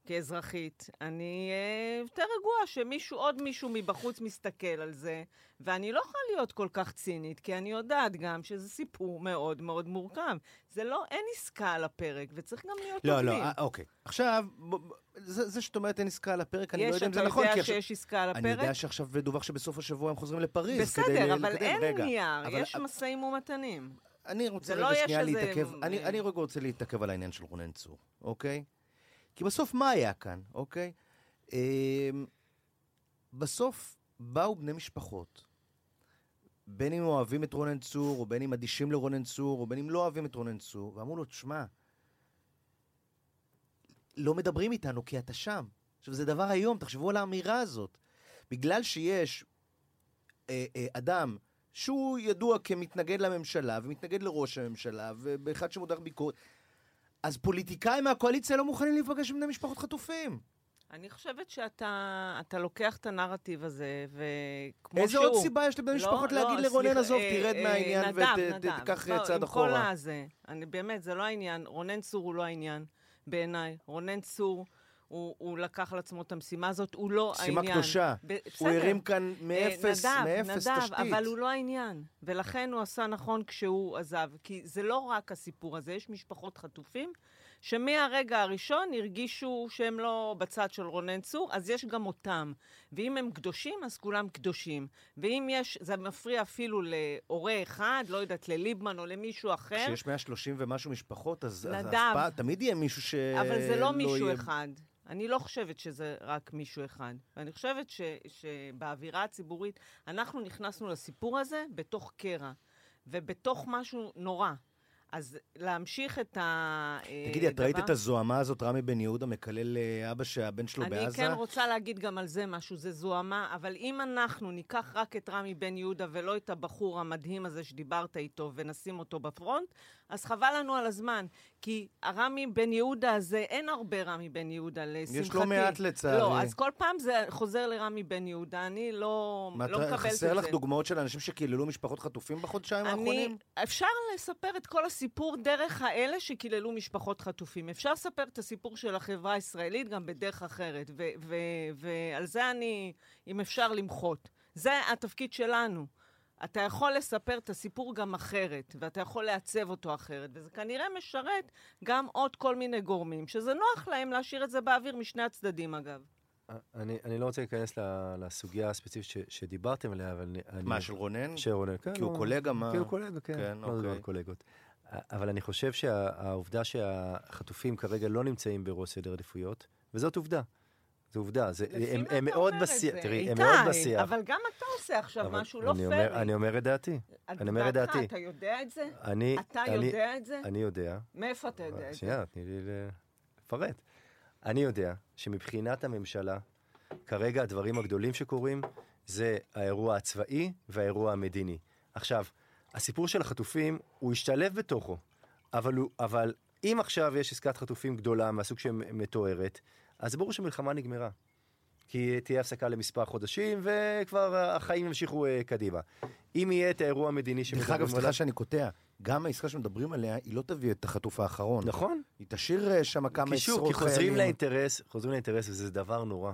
כאזרחית, אני יותר רגועה שעוד מישהו מבחוץ מסתכל על זה, ואני לא יכולה להיות כל כך צינית, כי אני יודעת גם שזה סיפור מאוד מאוד מורכב. זה לא, אין עסקה על הפרק, וצריך גם להיות לא, עובדים. לא, אוקיי. עכשיו, זה שאת אומרת אין עסקה על הפרק, אני לא יודע אם זה נכון. אתה יודע שיש עסקה על הפרק? אני יודע שעכשיו דווח שבסוף השבוע הם חוזרים לפריז. בסדר, אבל אין נייר, יש משאים ומתנים. אני רוצה רגע שנייה להתעכב, אני רגע רוצה להתעכב על העניין של רונן צור, אוקיי? כי בסוף מה היה כאן, אוקיי? בסוף באו בני משפחות, בין אם אוהבים את רונן צור, או בין אם אדישים לרונן צור, או בין אם לא אוהבים את רונן צור, ואמרו לו, תשמע, לא מדברים איתנו כי אתה שם. עכשיו, זה דבר היום, תחשבו על האמירה הזאת. בגלל שיש אדם שהוא ידוע כמתנגד לממשלה, ומתנגד לראש הממשלה, ובאחד שמודח ביקורת, אז פוליטיקאים מהקואליציה לא מוכנים להיפגש עם בני משפחות חטופים. אני חושבת שאתה לוקח את הנרטיב הזה, וכמו איזה עוד סיבה יש לבני משפחות להגיד לרונן עזוב, תרד מהעניין ותיקח צעד אחורה? עם כל הזה, באמת, זה לא העניין. רונן צור הוא לא העניין, בעיניי. רונן צור, הוא לקח על עצמו את המשימה הזאת, הוא לא העניין. משימה קדושה. הוא הרים כאן מאפס תשתית. אבל הוא לא העניין. ולכן הוא עשה נכון כשהוא עזב. כי זה לא רק הסיפור הזה, יש משפחות חטופים, שמהרגע הראשון הרגישו שהם לא בצד של רונן צור, אז יש גם אותם. ואם הם קדושים, אז כולם קדושים. ואם יש, זה מפריע אפילו להורה אחד, לא יודעת, לליבמן או למישהו אחר. כשיש 130 ומשהו משפחות, אז תמיד יהיה מישהו ש... אבל זה לא מישהו אחד. אני לא חושבת שזה רק מישהו אחד. ואני חושבת שבאווירה הציבורית, אנחנו נכנסנו לסיפור הזה בתוך קרע, ובתוך משהו נורא. אז להמשיך את תגידי, את ראית את הזוהמה הזאת, רמי בן יהודה מקלל אבא שהבן שלו בעזה? אני כן רוצה להגיד גם על זה משהו, זה זוהמה, אבל אם אנחנו ניקח רק את רמי בן יהודה ולא את הבחור המדהים הזה שדיברת איתו ונשים אותו בפרונט, אז חבל לנו על הזמן, כי הרמי בן יהודה הזה, אין הרבה רמי בן יהודה, לשמחתי. יש לו מעט לצערי. לא, אז כל פעם זה חוזר לרמי בן יהודה, אני לא מקבלת את זה. חסר לך דוגמאות של אנשים שקיללו משפחות חטופים בחודשיים האחרונים? אפשר לספר את כל הסיפור דרך האלה שקיללו משפחות חטופים. אפשר לספר את הסיפור של החברה הישראלית גם בדרך אחרת, ועל זה אם אפשר למחות. זה התפקיד שלנו. אתה יכול לספר את הסיפור גם אחרת, ואתה יכול לעצב אותו אחרת, וזה כנראה משרת גם עוד כל מיני גורמים, שזה נוח להם להשאיר את זה באוויר משני הצדדים, אגב. אני לא רוצה להיכנס לסוגיה הספציפית שדיברתם עליה, אבל מה, של רונן? של רונן, כן. כי הוא קולגה, מה? כי הוא קולגה, כן. לא מדבר על קולגות. אבל אני חושב שהעובדה שהחטופים כרגע לא נמצאים בראש סדר עדיפויות, וזאת עובדה. זו עובדה. הם מאוד בשיח. תראי, הם מאוד בשיח. אבל גם אתה עושה עכשיו משהו לא פרי. אני אומר את דעתי. אני אומר את דעתי. אתה יודע את זה? אתה יודע את זה? אני יודע. מאיפה אתה יודע את זה? שנייה, תני לי לפרט. אני יודע שמבחינת הממשלה, כרגע הדברים הגדולים שקורים, זה האירוע הצבאי והאירוע המדיני. עכשיו, הסיפור של החטופים, הוא השתלב בתוכו, אבל אם עכשיו יש עסקת חטופים גדולה מהסוג שמתוארת, אז ברור שמלחמה נגמרה. כי תהיה הפסקה למספר חודשים, וכבר החיים ימשיכו קדימה. אם יהיה את האירוע המדיני דרך אגב, סליחה שאני קוטע, גם העסקה שמדברים עליה, היא לא תביא את החטוף האחרון. נכון. היא תשאיר שם כמה עשרות חיילים. כי חוזרים לאינטרס, וזה דבר נורא.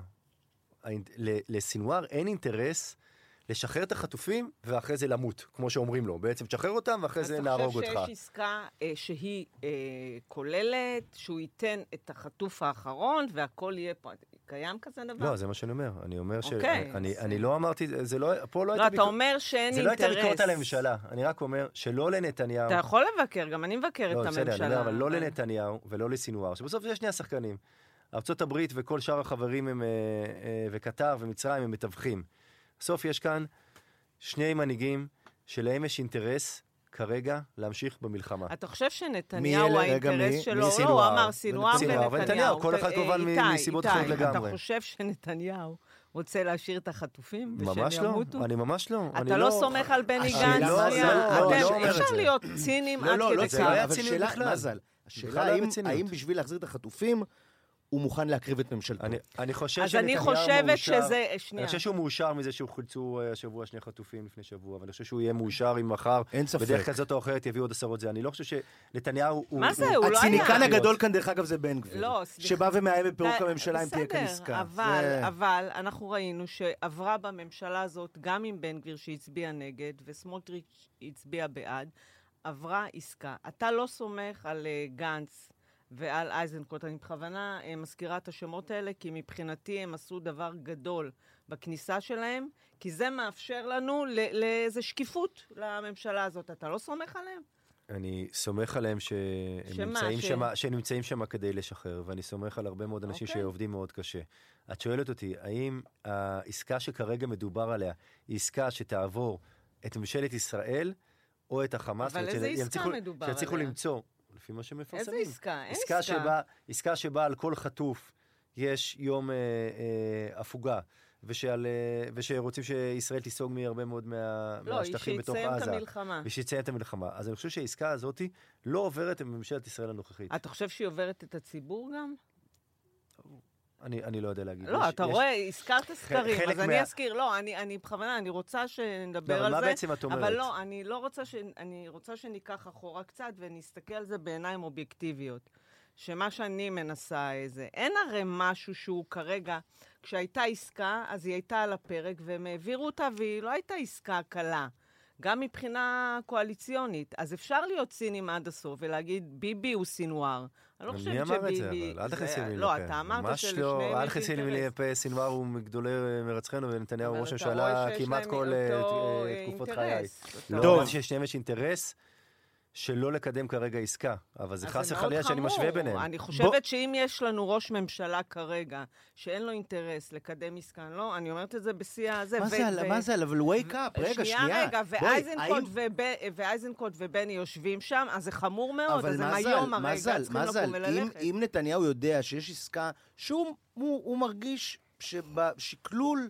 לסינואר אין אינטרס לשחרר את החטופים, ואחרי זה למות, כמו שאומרים לו. בעצם תשחרר אותם, ואחרי זה נהרוג אותך. אז אתה חושב שיש עסקה שהיא כוללת, שהוא ייתן את החטוף האחרון, והכל יהיה פה. קיים כזה דבר? לא, זה מה שאני אומר. אני אומר אני לא אמרתי, זה לא, פה לא הייתה אתה אומר שאין אינטרס. זה לא הייתה ביקורת על הממשלה. אני רק אומר שלא לנתניהו. אתה יכול לבקר, גם אני מבקר את הממשלה. בסדר, אני אומר, אבל לא לנתניהו ולא לסינואר. שבסוף יש שני השחקנים. ארצות הברית וכל שאר החברים הם, וקטר ומצרים הם מתווכים. בסוף יש כאן שני מנהיגים שלהם יש אינטרס כרגע להמשיך במלחמה. אתה חושב שנתניהו האינטרס שלו, לא, הוא אמר סינואר ונתניהו. כל אחד כמובן מסיבות אחרות לגמרי. אתה חושב שנתניהו רוצה להשאיר את החטופים ממש לא, אני ממש לא. אתה לא סומך על בני גנץ? אפשר להיות צינים עד כדי כך. אבל שאלה, מזל, השאלה האם בשביל להחזיר את החטופים, הוא מוכן להקריב את ממשלתו. אני חושב אז אני חושבת שזה... אני חושב שהוא מאושר מזה שהוא חילצו השבוע 2 חטופים לפני שבוע, ואני חושב שהוא יהיה מאושר אם מחר, בדרך כזאת או אחרת יביאו עוד 10 זה. אני לא חושב שנתניהו... מה זה? הוא לא היה... הציניקן הגדול כאן, דרך אגב, זה בן גביר. שבא ומאיים בפירוק הממשלה אם תהיה כאן עסקה. אבל אנחנו ראינו שעברה בממשלה הזאת, גם עם בן גביר שהצביע נגד, וסמוטריץ' הצביע בעד, עברה עסקה. אתה לא סומך על גנץ ועל אייזנקוט. אני בכוונה מזכירה את השמות האלה, כי מבחינתי הם עשו דבר גדול בכניסה שלהם, כי זה מאפשר לנו לאיזו שקיפות לממשלה הזאת. אתה לא סומך עליהם? אני סומך עליהם שהם נמצאים שם כדי לשחרר, ואני סומך על הרבה מאוד אנשים שעובדים מאוד קשה. את שואלת אותי, האם העסקה שכרגע מדובר עליה, היא עסקה שתעבור את ממשלת ישראל, או את החמאס? אבל איזה עסקה מדובר עליה? שצריכו למצוא, לפי מה שמפרסמים. איזה עסקה? אין עסקה שבה על כל חטוף יש יום הפוגה, ושרוצים שישראל תיסוג מהרבה מאוד מהשטחים בתוך עזה. לא, שיציין את המלחמה. ושיציין את המלחמה. אז אני חושב שהעסקה הזאת לא עוברת בממשלת ישראל הנוכחית. אתה חושב שהיא עוברת את הציבור גם? אני לא יודע להגיד. לא, אתה רואה, הזכרת סקרים, אז אני אזכיר. לא, אני בכוונה, אני רוצה שנדבר על זה. מה בעצם את אומרת? אבל לא, אני רוצה שניקח אחורה קצת ונסתכל על זה בעיניים אובייקטיביות. שמה שאני מנסה איזה, אין הרי משהו שהוא כרגע, כשהייתה עסקה, אז היא הייתה על הפרק, והם העבירו אותה, והיא לא הייתה עסקה קלה. גם מבחינה קואליציונית. אז אפשר להיות סינים עד הסוף, ולהגיד, ביבי הוא סינואר. אני לא חושבת שביבי... מי אמר את זה, אבל? אל תכנסי לי לפה. לא, אתה אמרת שלשניהם יש אינטרס. אל תכנסי לי לפה, סינואר הוא מגדולי מרצחנו, ונתניהו ראש הממשלה כמעט כל תקופות חיי. לא, אבל ששניהם יש אינטרס, שלא לקדם כרגע עסקה, אבל זה חס וחלילה שאני משווה ביניהם. אני חושבת שאם יש לנו ראש ממשלה כרגע, שאין לו אינטרס לקדם עסקה, לא, אני אומרת את זה בשיא הזה. מה זה? אבל wake up, רגע, שנייה. ואייזנקוט ובני יושבים שם, אז זה חמור מאוד, אז הם היום הרגע צריכים לקום וללכת. אם נתניהו יודע שיש עסקה, שהוא מרגיש שבשקלול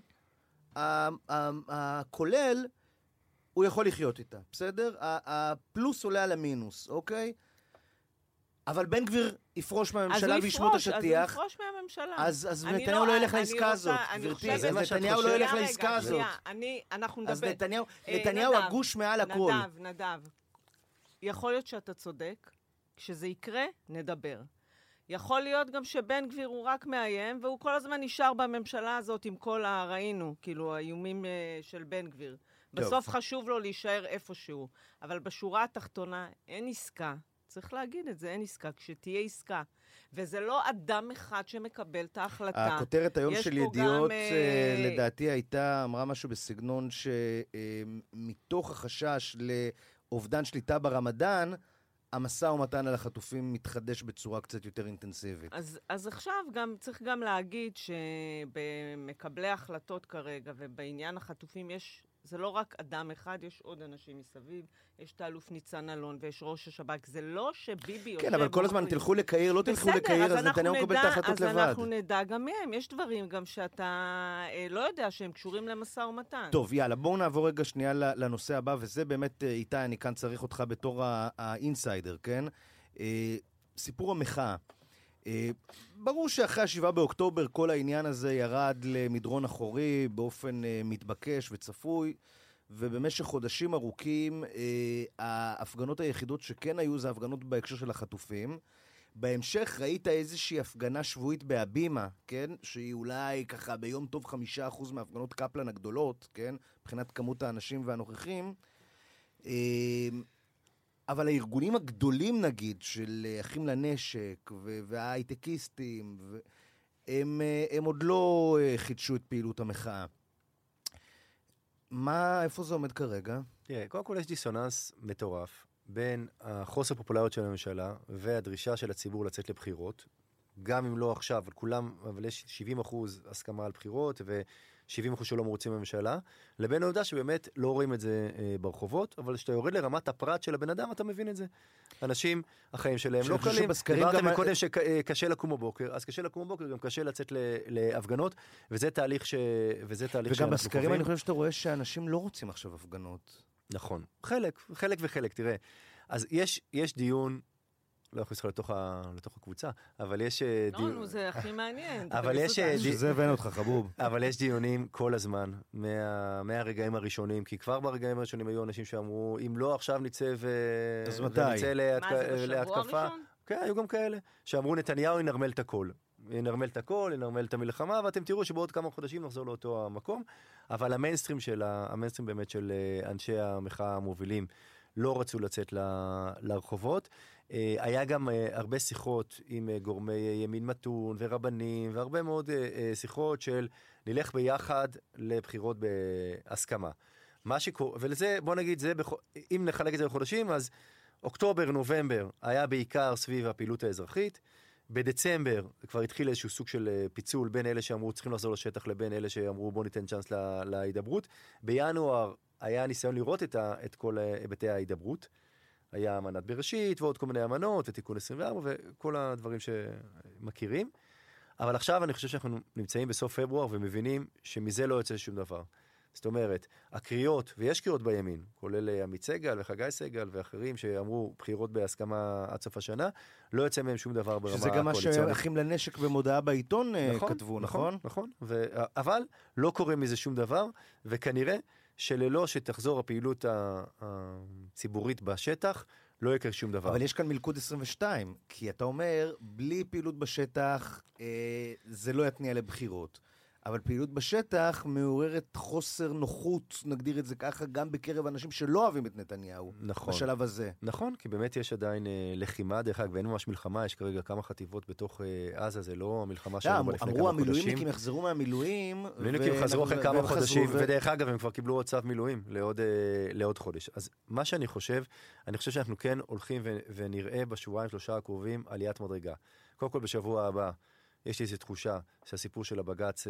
הכולל, הוא יכול לחיות איתה, בסדר? הפלוס עולה על המינוס, אוקיי? אבל בן גביר יפרוש מהממשלה וישמור את השטיח. אז הוא יפרוש מהממשלה. אז נתניהו לא ילך לעסקה הזאת, גברתי. נתניהו לא ילך לעסקה הזאת. אנחנו נדבר. אז נתניהו הגוש מעל הכל. נדב, יכול להיות שאתה צודק, כשזה יקרה, נדבר. יכול להיות גם שבן גביר הוא רק מאיים, והוא כל הזמן נשאר בממשלה הזאת עם כל ראינו, כאילו, האיומים של בן גביר. בסוף חשוב לו להישאר איפשהו, אבל בשורה התחתונה אין עסקה, צריך להגיד את זה, אין עסקה, כשתהיה עסקה, וזה לא אדם אחד שמקבל את ההחלטה. הכותרת היום של ידיעות, לדעתי אמרה משהו בסגנון שמתוך החשש לאובדן שליטה ברמדאן, המסע ומתן על החטופים מתחדש בצורה קצת יותר אינטנסיבית. אז עכשיו צריך גם להגיד שבמקבלי ההחלטות כרגע, ובעניין החטופים זה לא רק אדם אחד, יש עוד אנשים מסביב, יש את האלוף ניצן אלון ויש ראש השב"כ, זה לא שביבי יושב... כן, אבל כל הזמן תלכו לקהיר, לא תלכו לקהיר, אז נתניהו מקבל את ההחלטות לבד. אז אנחנו נדע גם מהם, יש דברים גם שאתה לא יודע שהם קשורים למשא ומתן. טוב, יאללה, בואו נעבור רגע שנייה לנושא הבא, וזה באמת, איתי, אני כאן צריך אותך בתור האינסיידר, כן? סיפור המחאה. ברור שאחרי 7 באוקטובר כל העניין הזה ירד למדרון אחורי באופן מתבקש וצפוי, ובמשך חודשים ארוכים ההפגנות היחידות שכן היו זה הפגנות בהקשר של החטופים. בהמשך ראית איזושהי הפגנה שבועית בהבימה, כן? שהיא אולי ככה ביום טוב 5% מהפגנות קפלן הגדולות, כן? מבחינת כמות האנשים והנוכחים. אבל הארגונים הגדולים, נגיד, של אחים לנשק וההייטקיסטים, הם עוד לא חידשו את פעילות המחאה. איפה זה עומד כרגע? קודם כל יש דיסוננס מטורף בין החוסר פופולריות של הממשלה והדרישה של הציבור לצאת לבחירות, גם אם לא עכשיו, אבל יש 70% הסכמה על בחירות ו70% שלא מרוצים בממשלה, לבין העובדה שבאמת לא רואים את זה ברחובות, אבל כשאתה יורד לרמת הפרט של הבן אדם, אתה מבין את זה. אנשים, החיים שלהם לא קלים. דיברתם מקודם שקשה לקום בבוקר, אז קשה לקום בבוקר, גם קשה לצאת להפגנות, וזה תהליך וגם בסקרים אני חושב שאתה רואה שאנשים לא רוצים עכשיו הפגנות. נכון. חלק וחלק, תראה. אז יש דיון, לא יכול לזכור לתוך הקבוצה, אבל יש לא, זה הכי מעניין. אבל יש... שזה הבן אותך, חבוב. אבל יש דיונים כל הזמן, מהרגעים הראשונים, כי כבר ברגעים הראשונים היו אנשים שאמרו, אם לא עכשיו נצא ונצא להתקפה. כן, היו גם כאלה, שאמרו נתניהו ינרמל את הכל. ינרמל את המלחמה, ואתם תראו שבעוד כמה חודשים נחזור לאותו המקום, אבל המיינסטרים באמת של אנשי המחאה המובילים לא רצו לצאת לרחובות. היה גם הרבה שיחות עם גורמי ימין מתון ורבנים, והרבה מאוד שיחות של נלך ביחד לבחירות בהסכמה. ולזה, בוא נגיד, אם נחלק את זה בחודשים, אז אוקטובר, נובמבר היה בעיקר סביב הפעילות האזרחית. בדצמבר כבר התחיל איזשהו סוג של פיצול בין אלה שאמרו צריכים לחזור לשטח לבין אלה שאמרו בוא ניתן צ'אנס להידברות. בינואר היה ניסיון לראות את כל היבטי ההידברות. היה אמנת בראשית ועוד כל מיני אמנות ותיקון 24 וכל הדברים שמכירים. אבל עכשיו אני חושב שאנחנו נמצאים בסוף פברואר ומבינים שמזה לא יוצא שום דבר. זאת אומרת, הקריאות, ויש קריאות בימין, כולל עמית סגל וחגי סגל ואחרים שאמרו בחירות בהסכמה עד סוף השנה, לא יוצא מהם שום דבר ברמה הקואליציונית. שזה גם מה שאחים לנשק במודעה בעיתון כתבו, נכון? נכון, אבל לא קורה מזה שום דבר, וכנראה שללא שתחזור הפעילות הציבורית בשטח, לא יקרה שום דבר. אבל יש כאן מלכוד 22, כי אתה אומר, בלי פעילות בשטח, זה לא יתניע לבחירות. אבל פעילות בשטח מעוררת חוסר נוחות, נגדיר את זה ככה, גם בקרב אנשים שלא אוהבים את נתניהו. נכון. בשלב הזה. נכון, כי באמת יש עדיין לחימה, דרך אגב, ואין ממש מלחמה, יש כרגע כמה חטיבות בתוך עזה, זה לא המלחמה שלנו לפני כמה חודשים. אמרו המילואימניקים יחזרו מהמילואים. המילואימניקים חזרו אחרי כמה חודשים, ודרך אגב, הם כבר קיבלו עוד צו מילואים לעוד חודש. אז מה שאני חושב שאנחנו כן הולכים ונראה בשבועיים, 3 הקרובים, עליית מדרגה. קודם כל בשבוע הבא, יש לי איזו תחושה שהסיפור של הבג"ץ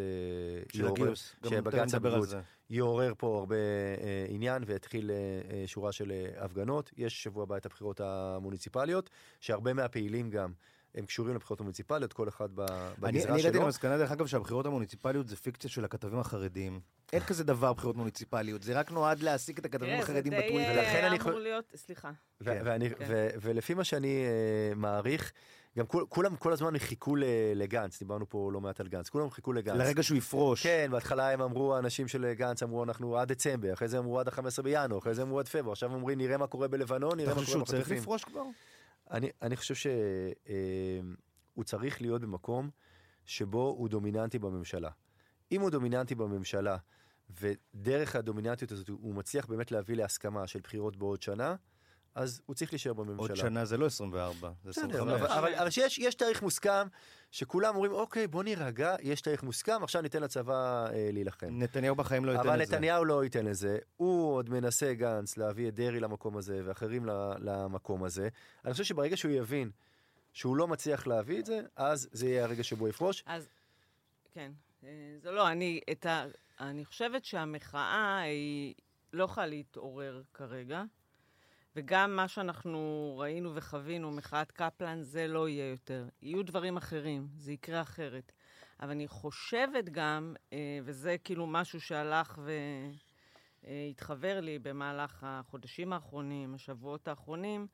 יעורר פה הרבה עניין ויתחיל שורה של הפגנות. יש שבוע הבא את הבחירות המוניציפליות, שהרבה מהפעילים גם הם קשורים לבחירות המוניציפליות, כל אחד בגזרה שלו. אני הגעתי למסקנה דרך אגב שהבחירות המוניציפליות זה פיקציה של הכתבים החרדים. אין כזה דבר בחירות מוניציפליות, זה רק נועד להעסיק את הכתבים החרדים בטוויטר. ולכן אני אמור להיות, סליחה. ולפי מה שאני מעריך, גם כולם כל הזמן חיכו לגנץ, דיברנו פה לא מעט על גנץ, כולם חיכו לגנץ. לרגע שהוא יפרוש. כן, בהתחלה הם אמרו, האנשים של גנץ אמרו, אנחנו עד דצמבר, אחרי זה אמרו עד ה-15 בינואר, אחרי זה אמרו עד פברואר, עכשיו אומרים, נראה מה קורה בלבנון, נראה מה קורה בחטופים. צריך לפרוש כבר? אני חושב שהוא צריך להיות במקום שבו הוא דומיננטי בממשלה. אם הוא דומיננטי בממשלה, ודרך הדומיננטיות הזאת הוא מצליח באמת להביא להסכמה של בחירות בעוד שנה, אז הוא צריך להישאר בממשלה. עוד שנה זה לא 24, זה 25. אבל שיש תאריך מוסכם, שכולם אומרים, אוקיי, בוא נרגע, יש תאריך מוסכם, עכשיו ניתן לצבא להילחם. נתניהו בחיים לא ייתן לזה. אבל נתניהו לא ייתן לזה. הוא עוד מנסה גנץ להביא את דרי למקום הזה, ואחרים למקום הזה. אני חושב שברגע שהוא יבין שהוא לא מצליח להביא את זה, אז זה יהיה הרגע שבו יפרוש. אז, כן. זה לא, אני חושבת שהמחאה היא לא יכולה להתעורר כרגע. וגם מה שאנחנו ראינו וחווינו, מחאת קפלן, זה לא יהיה יותר. יהיו דברים אחרים, זה יקרה אחרת. אבל אני חושבת גם, וזה כאילו משהו שהלך והתחבר לי במהלך החודשים האחרונים, השבועות האחרונים,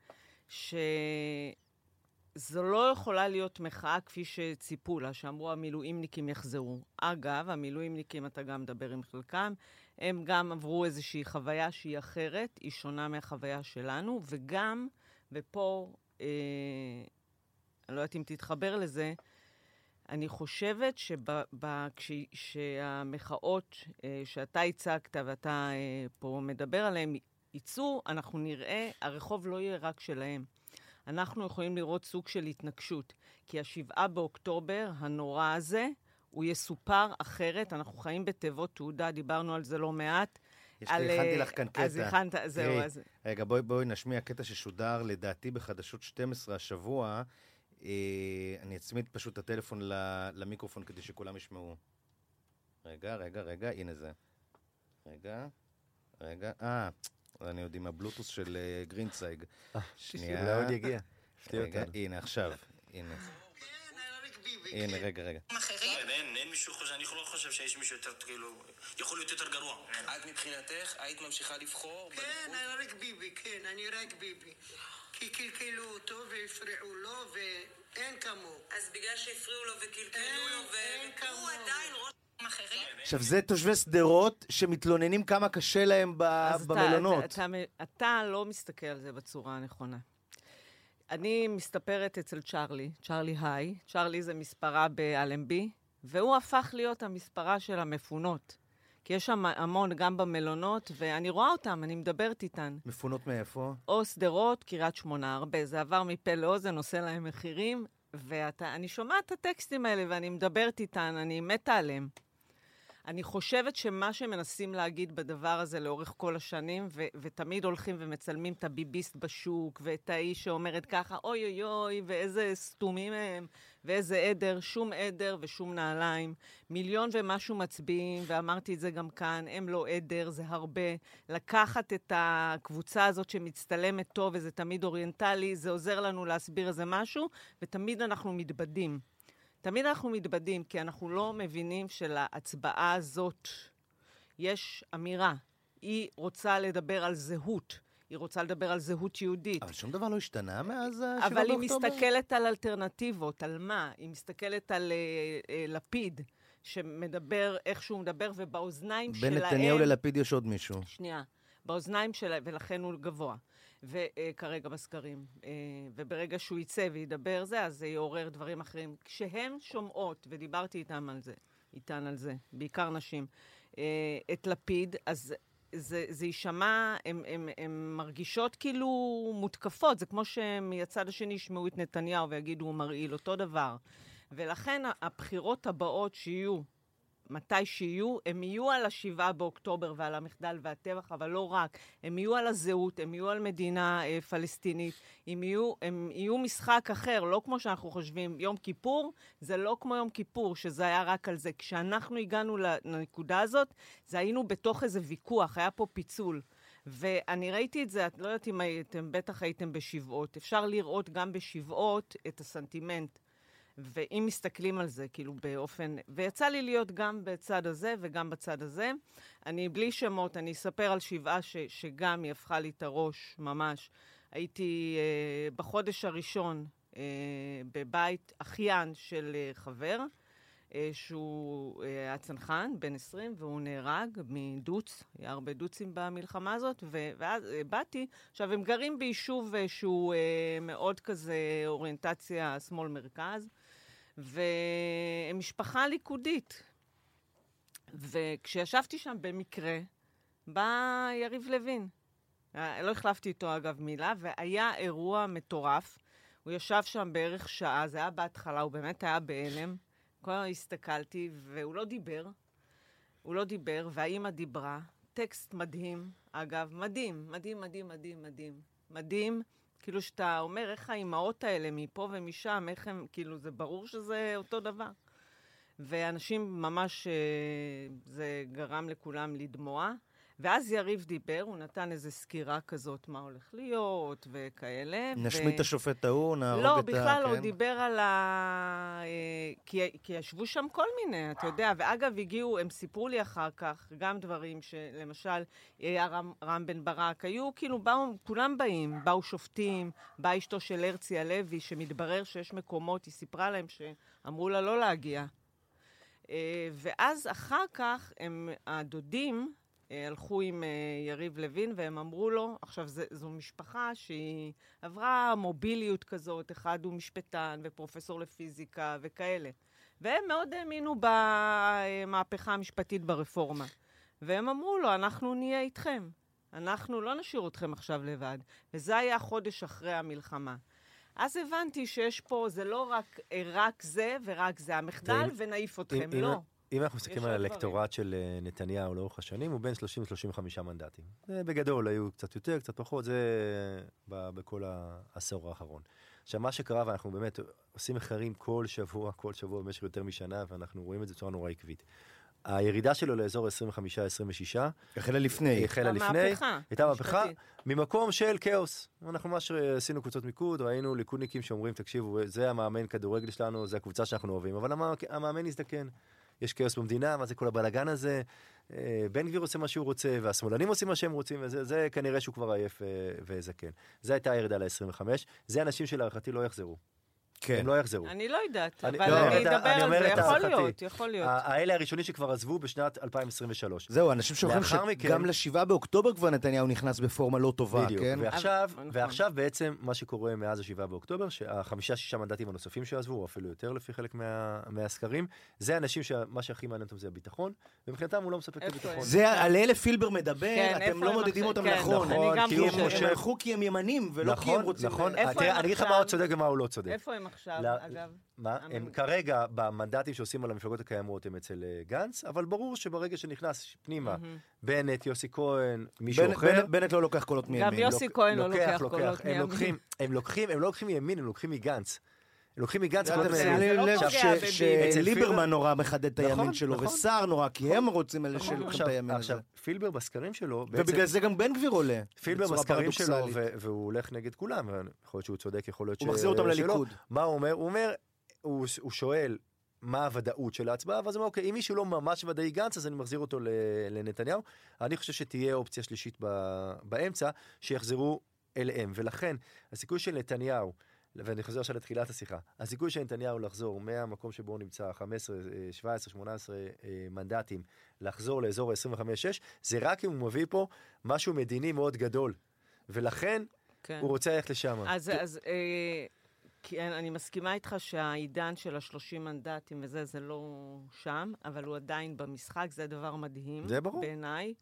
זו לא יכולה להיות מחאה כפי שציפו לה, שאמרו המילואימניקים יחזרו. אגב, המילואימניקים, אתה גם מדבר עם חלקם, הם גם עברו איזושהי חוויה שהיא אחרת, היא שונה מהחוויה שלנו, וגם, ופה, אני לא יודעת אם תתחבר לזה, אני חושבת שהמחאות שאתה הצגת ואתה פה מדבר עליהן, יצאו, אנחנו נראה, הרחוב לא יהיה רק שלהם. אנחנו יכולים לראות סוג של התנגשות, כי 7 באוקטובר, הנורא הזה, הוא יסופר אחרת, אנחנו חיים בתיבות תעודה, דיברנו על זה לא מעט. הכנתי לך כאן קטע. אז הכנת, זהו. רגע, בואי נשמיע קטע ששודר, לדעתי בחדשות 12 השבוע, אני אצמיד פשוט את הטלפון למיקרופון כדי שכולם ישמעו. רגע, הנה זה. רגע, אני יודע עם הבלוטוס של גרינצייג. שנייה. אולי עוד יגיע. רגע, הנה עכשיו. הנה, רגע. אין מישהו חושב, אני לא חושב שיש מישהו יותר, כאילו, יכול להיות יותר גרוע. את מבחינתך, היית ממשיכה לבחור? כן, רק ביבי, כן, אני רק ביבי. כי קלקלו אותו והפריעו לו ואין כמוהו. אז בגלל שהפריעו לו וקלקלו לו והוא עדיין ראש אחרים? עכשיו, זה תושבי שדרות שמתלוננים כמה קשה להם במלונות. אתה לא מסתכל על זה בצורה הנכונה. אני מסתפרת אצל צ'רלי היי. צ'רלי זה מספרה באלנבי, והוא הפך להיות המספרה של המפונות. כי יש שם המון גם במלונות, ואני רואה אותם, אני מדברת איתן. מפונות מאיפה? או שדרות, קריית שמונה, הרבה. זה עבר מפה לאוזן, עושה להם מחירים, ואני שומעת את הטקסטים האלה, ואני מדברת איתן, אני מתה עליהם. אני חושבת שמה שמנסים להגיד בדבר הזה לאורך כל השנים, ותמיד הולכים ומצלמים את הביביסט בשוק, ואת האיש שאומרת ככה, אוי אוי אוי, ואיזה סתומים הם, ואיזה עדר, שום עדר ושום נעליים. 1,000,000 ומשהו מצביעים, ואמרתי את זה גם כאן, הם לא עדר, זה הרבה. לקחת את הקבוצה הזאת שמצטלמת טוב, וזה תמיד אוריינטלי, זה עוזר לנו להסביר איזה משהו, ותמיד אנחנו מתבדים. תמיד אנחנו מתבדים, כי אנחנו לא מבינים שלהצבעה הזאת יש אמירה. היא רוצה לדבר על זהות. היא רוצה לדבר על זהות יהודית. אבל שום דבר לא השתנה מאז 7 באוקטובר. אבל היא מסתכלת על אלטרנטיבות, על מה? היא מסתכלת על לפיד, שמדבר איך שהוא מדבר, ובאוזניים שלהם... בין נתניהו ללפיד יש עוד מישהו. שנייה. באוזניים שלהם, ולכן הוא גבוה. וכרגע בסקרים. וברגע שהוא יצא וידבר זה, אז זה יעורר דברים אחרים. כשהן שומעות, ודיברתי איתן על זה, בעיקר נשים, את לפיד, אז זה יישמע, הן מרגישות כאילו מותקפות. זה כמו שמצד השני ישמעו את נתניהו ויגידו, הוא מרעיל, אותו דבר. ולכן הבחירות הבאות שיהיו, מתי שיהיו, הם יהיו על 7 באוקטובר ועל המחדל והטבח, אבל לא רק. הם יהיו על הזהות, הם יהיו על מדינה פלסטינית, הם יהיו משחק אחר, לא כמו שאנחנו חושבים. יום כיפור זה לא כמו יום כיפור, שזה היה רק על זה. כשאנחנו הגענו לנקודה הזאת, זה היינו בתוך איזה ויכוח, היה פה פיצול. ואני ראיתי את זה, את לא יודעת אם הייתם, בטח הייתם בשבעות. אפשר לראות גם בשבעות את הסנטימנט. ואם מסתכלים על זה, כאילו באופן... ויצא לי להיות גם בצד הזה וגם בצד הזה. אני בלי שמות, אני אספר על 7 שגם היא הפכה לי את הראש, ממש. הייתי בחודש הראשון בבית אחיין של חבר, שהוא הצנחן, בן 20, והוא נהרג מדוץ. היה הרבה דוצים במלחמה הזאת, ואז באתי. עכשיו, הם גרים ביישוב שהוא מאוד כזה אוריינטציה שמאל-מרכז, ומשפחה ליכודית. וכשישבתי שם במקרה, בא יריב לוין. לא החלפתי איתו אגב מילה, והיה אירוע מטורף. הוא ישב שם בערך שעה, זה היה בהתחלה, הוא באמת היה בהלם. כל הזמן הסתכלתי, והוא לא דיבר. הוא לא דיבר, והאמא דיברה. טקסט מדהים, אגב, מדהים, מדהים, מדהים, מדהים, מדהים. מדהים, כאילו שאתה אומר, איך האמהות האלה מפה ומשם, איך הם, כאילו, זה ברור שזה אותו דבר. ואנשים ממש, זה גרם לכולם לדמוע. ואז יריב דיבר, הוא נתן איזו סקירה כזאת, מה הולך להיות, וכאלה. נשמיט את השופט ההוא, נהרוג את לא, בכלל לא, הוא דיבר על כי ישבו שם כל מיני, אתה יודע, ואגב הגיעו, הם סיפרו לי אחר כך, גם דברים שלמשל, רם בן ברק, היו כאילו, כולם באים, באו שופטים, בא אשתו של הרצי הלוי, שמתברר שיש מקומות, היא סיפרה להם שאמרו לה לא להגיע. ואז אחר כך, הדודים, הלכו עם יריב לוין, והם אמרו לו, עכשיו זו משפחה שהיא עברה מוביליות כזאת, אחד הוא משפטן ופרופסור לפיזיקה וכאלה. והם מאוד האמינו במהפכה המשפטית ברפורמה. והם אמרו לו, אנחנו נהיה איתכם. אנחנו לא נשאיר אתכם עכשיו לבד. וזה היה חודש אחרי המלחמה. אז הבנתי שיש פה, זה לא רק זה ורק זה המחדל, ונעיף אתכם, לא. אם אנחנו מסתכלים על האלקטורט של נתניהו לאורך השנים, הוא בין 30-35 מנדטים. בגדול, היו קצת יותר, קצת פחות, זה בכל העשור האחרון. עכשיו, מה שקרה, ואנחנו באמת עושים מחקרים כל שבוע במשך יותר משנה, ואנחנו רואים את זה בצורה נורא עקבית. הירידה שלו לאזור 25-26, החלה לפני. הייתה מהפכה, ממקום של כאוס. אנחנו ממש עשינו קבוצות מיקוד, ראינו ליכודניקים שאומרים, תקשיבו, זה המאמן כדורגל שלנו, זה הקבוצה שאנחנו אוהבים, אבל המאמן הזדקן. יש כאוס במדינה, מה זה כל הבלגן הזה, בן גביר עושה מה שהוא רוצה, והשמאלנים עושים מה שהם רוצים, וזה כנראה שהוא כבר עייף וזקן. זה הייתה הירידה ל-25, זה אנשים שלהערכתי לא יחזרו. הם לא יחזרו. אני לא יודעת, אבל אני אדבר על זה, יכול להיות. האלה הראשונים שכבר עזבו בשנת 2023. זהו, אנשים שוכרים שגם ל7 באוקטובר כבר נתניהו נכנס בפורמה לא טובה, כן? ועכשיו בעצם מה שקורה מאז ה7 באוקטובר, שה5-6 מנדטים הנוספים שעזבו, או אפילו יותר לפי חלק מהסקרים, זה אנשים שמה שהכי מעניין אותם זה הביטחון, ומבחינתם הוא לא מספק את הביטחון. זה על אלה פילבר מדבר, אתם לא מודדים אותם נכון. הם הלכו כי הם ימנים, ולא כי הם רוצים... אני אגיד לך מה הוא צודק ומה הוא לא צודק. איפה הם עכשיו, אגב? מה? הם כרגע, במנדטים שעושים על המפלגות הקיימות, הם אצל גנץ, אבל ברור שברגע שנכנס פנימה, בנט, יוסי כהן, מישהו אחר... בנט לא לוקח קולות מימין. גם יוסי כהן לא לוקח קולות מימין. הם לא לוקחים מימין, הם לוקחים מגנץ. הם לוקחים מגנץ קולות מימין. שליברמן נורא מחדד את הימין שלו, ושר נורא, כי הם רוצים אלה שלוקחים את הימין הזה. עכשיו, פילבר בסקרים שלו... ובגלל זה גם בן גביר עולה. פילבר בסקרים שלו, והוא הולך נגד כולם, יכול להיות שהוא צודק, יכול להיות הוא מחזיר אותם לליכוד. מה הוא אומר? הוא אומר, הוא שואל מה הוודאות של ההצבעה, ואז הוא אומר, אוקיי, אם מישהו לא ממש ודאי גנץ, אז אני מחזיר אותו לנתניהו. אני חושב שתהיה אופציה שלישית באמצע, שיחזרו אליהם. ולכן, הסיכוי של נתניהו, ואני חוזר עכשיו לתחילת השיחה, הסיכוי של נתניהו לחזור מהמקום שבו הוא נמצא 15, 17, 18 מנדטים, לחזור לאזור ה-25-6, זה רק אם הוא מביא פה משהו מדיני מאוד גדול. ולכן, הוא רוצה ללכת לשם. אז כי אני מסכימה איתך שהעידן של ה-30 מנדטים וזה, זה לא שם, אבל הוא עדיין במשחק, זה דבר מדהים. זה ברור. בעיניי.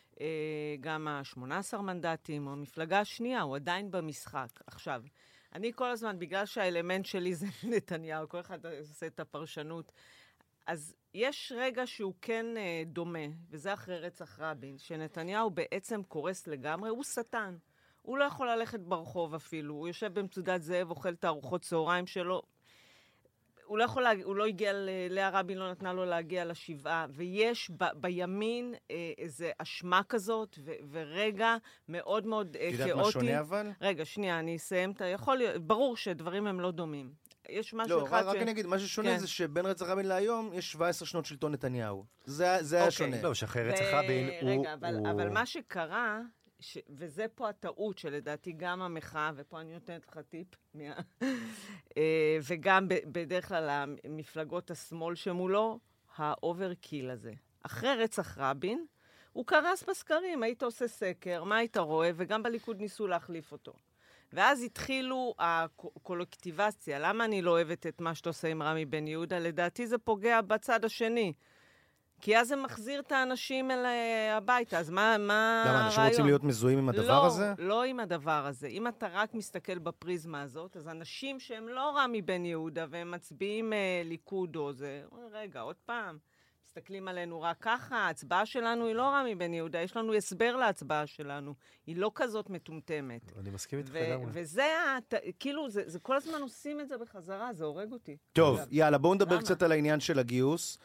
גם ה-18 מנדטים, או המפלגה השנייה, הוא עדיין במשחק. עכשיו, אני כל הזמן, בגלל שהאלמנט שלי זה נתניהו, כל אחד עושה את הפרשנות, אז יש רגע שהוא כן דומה, וזה אחרי רצח רבין, שנתניהו בעצם קורס לגמרי, הוא שטן. הוא לא יכול ללכת ברחוב אפילו, הוא יושב במצודת זאב, אוכל את הארוחות צהריים שלו, הוא לא הגיע, לאה רבין לא נתנה לו להגיע לשבעה, ויש בימין איזו אשמה כזאת, ורגע מאוד מאוד כאוטי. יודעת מה שונה אבל? רגע, שנייה, אני אסיים, יכול להיות, ברור שדברים הם לא דומים. יש משהו אחד רק אני אגיד, מה ששונה זה שבין רצח רבין להיום, יש 17 שנות שלטון נתניהו. זה היה שונה. לא, שאחרי רצח רבין רגע, אבל מה שקרה... וזה פה הטעות שלדעתי גם המחאה, ופה אני נותנת לך טיפ, וגם בדרך כלל המפלגות השמאל שמולו, האוברקיל הזה. אחרי רצח רבין, הוא קרס בסקרים, היית עושה סקר, מה היית רואה, וגם בליכוד ניסו להחליף אותו. ואז התחילו הקולקטיבציה. למה אני לא אוהבת את מה שאתה עושה עם רמי בן יהודה? לדעתי זה פוגע בצד השני. כי אז זה מחזיר את האנשים אל הביתה, אז מה הרעיון? למה, אנשים רוצים להיות מזוהים עם הדבר הזה? לא עם הדבר הזה. אם אתה רק מסתכל בפריזמה הזאת, אז אנשים שהם לא רמי בן יהודה, והם מצביעים ליכוד או זה, רגע, עוד פעם, מסתכלים עלינו רק ככה, ההצבעה שלנו היא לא רמי בן יהודה, יש לנו הסבר להצבעה שלנו, היא לא כזאת מטומטמת. אני מסכים איתך לגמרי. וזה, כאילו, זה כל הזמן עושים את זה בחזרה, זה הורג אותי. טוב, יאללה, בואו נדבר קצת על העניין של הגיוס.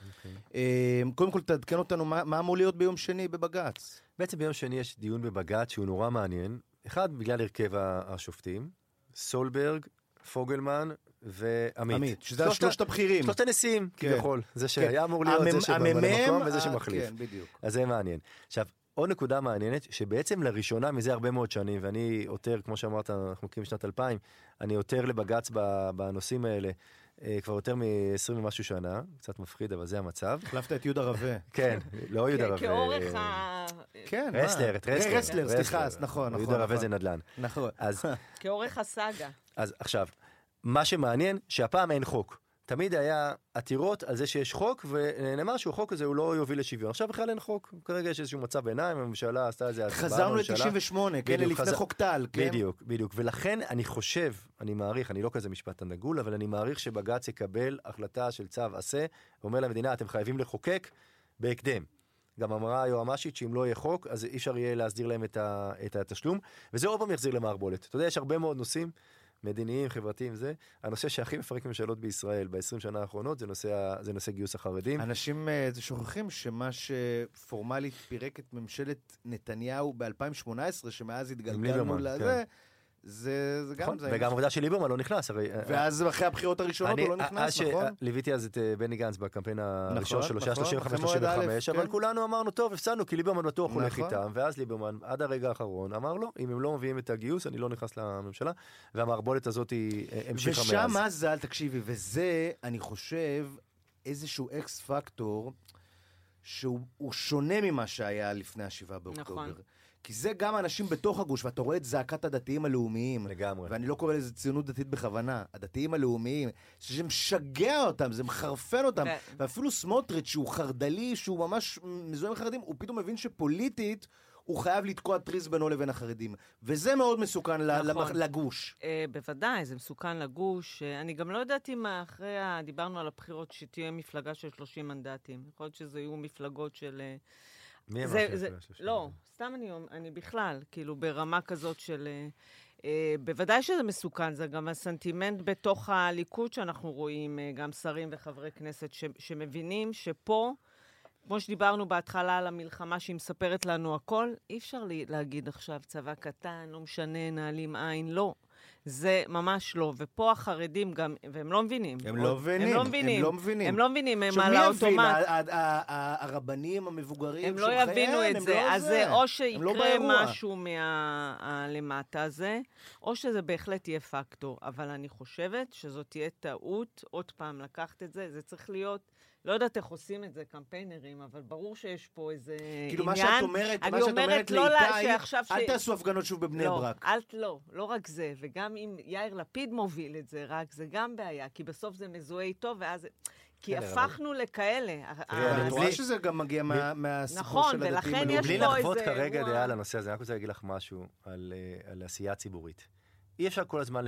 קודם כל, תעדכן אותנו, מה אמור להיות ביום שני בבג"ץ? בעצם ביום שני יש דיון בבג"ץ שהוא נורא מעניין. אחד, בגלל הרכב השופטים, סולברג, פוגלמן ועמית. שזה שלושת הבכירים. שלושת הנשיאים, כביכול. זה שהיה אמור להיות זה שבמקום וזה שמחליף. כן, בדיוק. אז זה מעניין. עכשיו, עוד נקודה מעניינת, שבעצם לראשונה מזה הרבה מאוד שנים, ואני עותר, כמו שאמרת, אנחנו מקימים בשנת 2000, אני עותר לבג"ץ בנושאים האלה, כבר יותר מ-20 ומשהו שנה, קצת מפחיד, אבל זה המצב. החלפת את יהודה רווה. כן, לא יהודה רווה. כאורך כן, רסלר, סליחה, נכון. יהודה רווה זה נדל"ן. נכון. כאורך הסאגה. אז עכשיו, מה שמעניין, שהפעם אין חוק. תמיד היה עתירות על זה שיש חוק, ונאמר שהחוק הזה הוא לא יוביל לשוויון. עכשיו בכלל אין חוק. כרגע יש איזשהו מצב ביניים, הממשלה עשתה איזה הצבעה. חזרנו ל-98, כן, לפני חוק טל, כן. בדיוק. ולכן אני חושב, אני מעריך, אני לא כזה משפט הנגול, אבל אני מעריך שבג"ץ יקבל החלטה של צו עשה, ואומר למדינה, אתם חייבים לחוקק בהקדם. גם אמרה היועמ"שית שאם לא יהיה חוק, אז אי אפשר יהיה להסדיר להם את התשלום, וזה עוד פעם יחזיר למערבולת. אתה יודע, יש הרבה מאוד נושאים מדיניים, חברתיים, זה. הנושא שהכי מפרק ממשלות בישראל ב-20 שנה האחרונות, זה נושא גיוס החרדים. אנשים שוכחים שמה שפורמלית פירק את ממשלת נתניהו ב-2018, שמאז התגלגלנו לזה, זה גם זה. וגם העובדה שליברמן לא נכנס. ואז אחרי הבחירות הראשונות הוא לא נכנס, נכון? ליוויתי אז את בני גנץ בקמפיין הראשון שלו, שהיה 35-35, כן. אבל כולנו אמרנו, טוב, הפסדנו, כי ליברמן בטוח הולך איתם, ואז ליברמן, עד הרגע האחרון, אמר לו, אם הם לא מביאים את הגיוס, אני לא נכנס לממשלה, והמערבולת הזאת המשיכה מאז. ושם מזל, תקשיבי, וזה, אני חושב, איזשהו אקס פקטור, שהוא שונה ממה שהיה לפני ה7 באוקטובר. נכון. כי זה גם אנשים בתוך הגוש, ואתה רואה את זעקת הדתיים הלאומיים. לגמרי. ואני לא קורא לזה ציונות דתית בכוונה. הדתיים הלאומיים, שזה משגע אותם, זה מחרפן אותם. ואפילו סמוטריץ' שהוא חרדלי, שהוא ממש מזוהה עם חרדים, הוא פתאום מבין שפוליטית הוא חייב לתקוע טריז בינו לבין החרדים. וזה מאוד מסוכן לגוש. בוודאי, זה מסוכן לגוש. אני גם לא יודעת אם אחרי, דיברנו על הבחירות, שתהיה מפלגה של 30 מנדטים. יכול להיות שזה יהיו מפלגות של... מי אמר לא, סתם אני בכלל, כאילו ברמה כזאת של... בוודאי שזה מסוכן, זה גם הסנטימנט בתוך הליכוד שאנחנו רואים, גם שרים וחברי כנסת שמבינים שפה, כמו שדיברנו בהתחלה על המלחמה שהיא מספרת לנו הכל, אי אפשר להגיד עכשיו צבא קטן, לא משנה, נעלים עין, לא. זה ממש לא, ופה החרדים גם, והם לא מבינים. הם לא מבינים, הם על האוטומט. הרבנים המבוגרים הם לא יבינו את זה, אז זה או שיקרה משהו למטה הזה, או שזה בהחלט יהיה פקטור, אבל אני חושבת שזאת תהיה טעות, עוד פעם לקחת את זה, זה צריך להיות, לא יודעת איך עושים את זה, קמפיינרים, אבל ברור שיש פה איזה עניין. כאילו מה שאת אומרת לאיתי, אל תעשו הפגנות שוב בבני ברק. לא רק זה, וגם אם יאיר לפיד מוביל את זה, רק זה גם בעיה, כי בסוף זה מזוהה איתו, ואז... כי הפכנו לכאלה. אני רואה שזה גם מגיע מהסיפור של הדתיים הלאומיים. בלי לחוות כרגע דעה על הנושא הזה, אני רק רוצה להגיד לך משהו על עשייה ציבורית. אי אפשר כל הזמן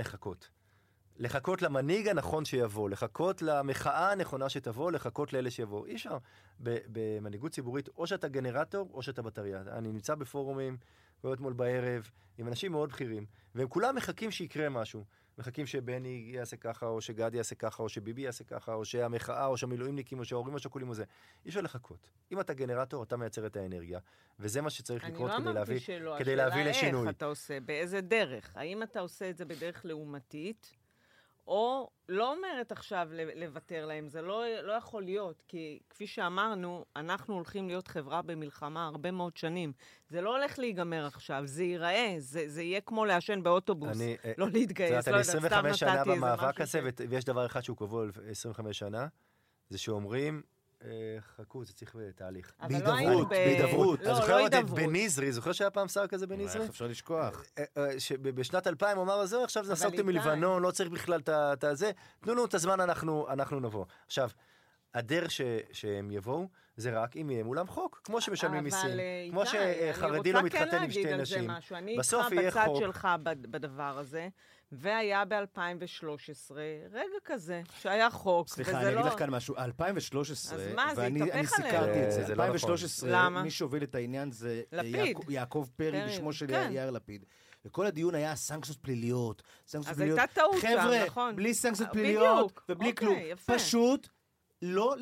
לחכות למנהיג הנכון שיבוא, לחכות למחאה הנכונה שתבוא, לחכות לאלה שיבוא. אי אפשר. במנהיגות ציבורית, או שאתה גנרטור, או שאתה בטריה. אני נמצא בפורומים, אתמול בערב, עם אנשים מאוד בכירים, והם כולם מחכים שיקרה משהו. מחכים שבני יעשה ככה, או שגדי יעשה ככה, או שביבי יעשה ככה, או שהמחאה, או שהמילואימניקים, או שההורים השכולים או זה. אי אפשר לחכות. אם אתה גנרטור, אתה מייצר את האנרגיה, וזה מה שצריך לקרות כדי להביא לשינוי. איך אתה עושה, באיזה דרך? האם אתה עושה את זה בדרך לעומתית, או לא אומרת עכשיו לוותר להם, זה לא יכול להיות, כי כפי שאמרנו, אנחנו הולכים להיות חברה במלחמה הרבה מאוד שנים. זה לא הולך להיגמר עכשיו, זה ייראה, זה יהיה כמו לעשן באוטובוס, לא להתגייס, לא יודעת, סתם נתתי איזה משהו. 25 שנה במאבק הזה, ויש דבר אחד שהוא קבוע 25 שנה, זה שאומרים, חכו, זה צריך תהליך. בהידברות. אז זוכר את בניזרי, זוכר שהיה פעם שר כזה בניזרי? איך אפשר לשכוח? בשנת 2000 הוא אמר, זהו, עכשיו נסעתם מלבנון, לא צריך בכלל את זה, תנו לנו את הזמן, אנחנו נבוא. עכשיו, הדרך שהם יבואו, זה רק אם יהיה מולם חוק, כמו שמשלמים מיסים. כמו שחרדי לא מתחתן עם שתי נשים. בסוף יהיה חוק. אני איתך בצד שלך בדבר הזה, והיה ב-2013 רגע כזה, שהיה חוק, סליחה, אני אגיד לך כאן משהו, 2013, ואני סיקרתי את זה, 2013, מי שהוביל את העניין זה יעקב פרי, בשמו של יאיר לפיד. וכל הדיון היה סנקציות פליליות. אז הייתה טעות שם, נכון. חבר'ה, בלי סנקציות פליליות, ובלי כלום. פשוט לא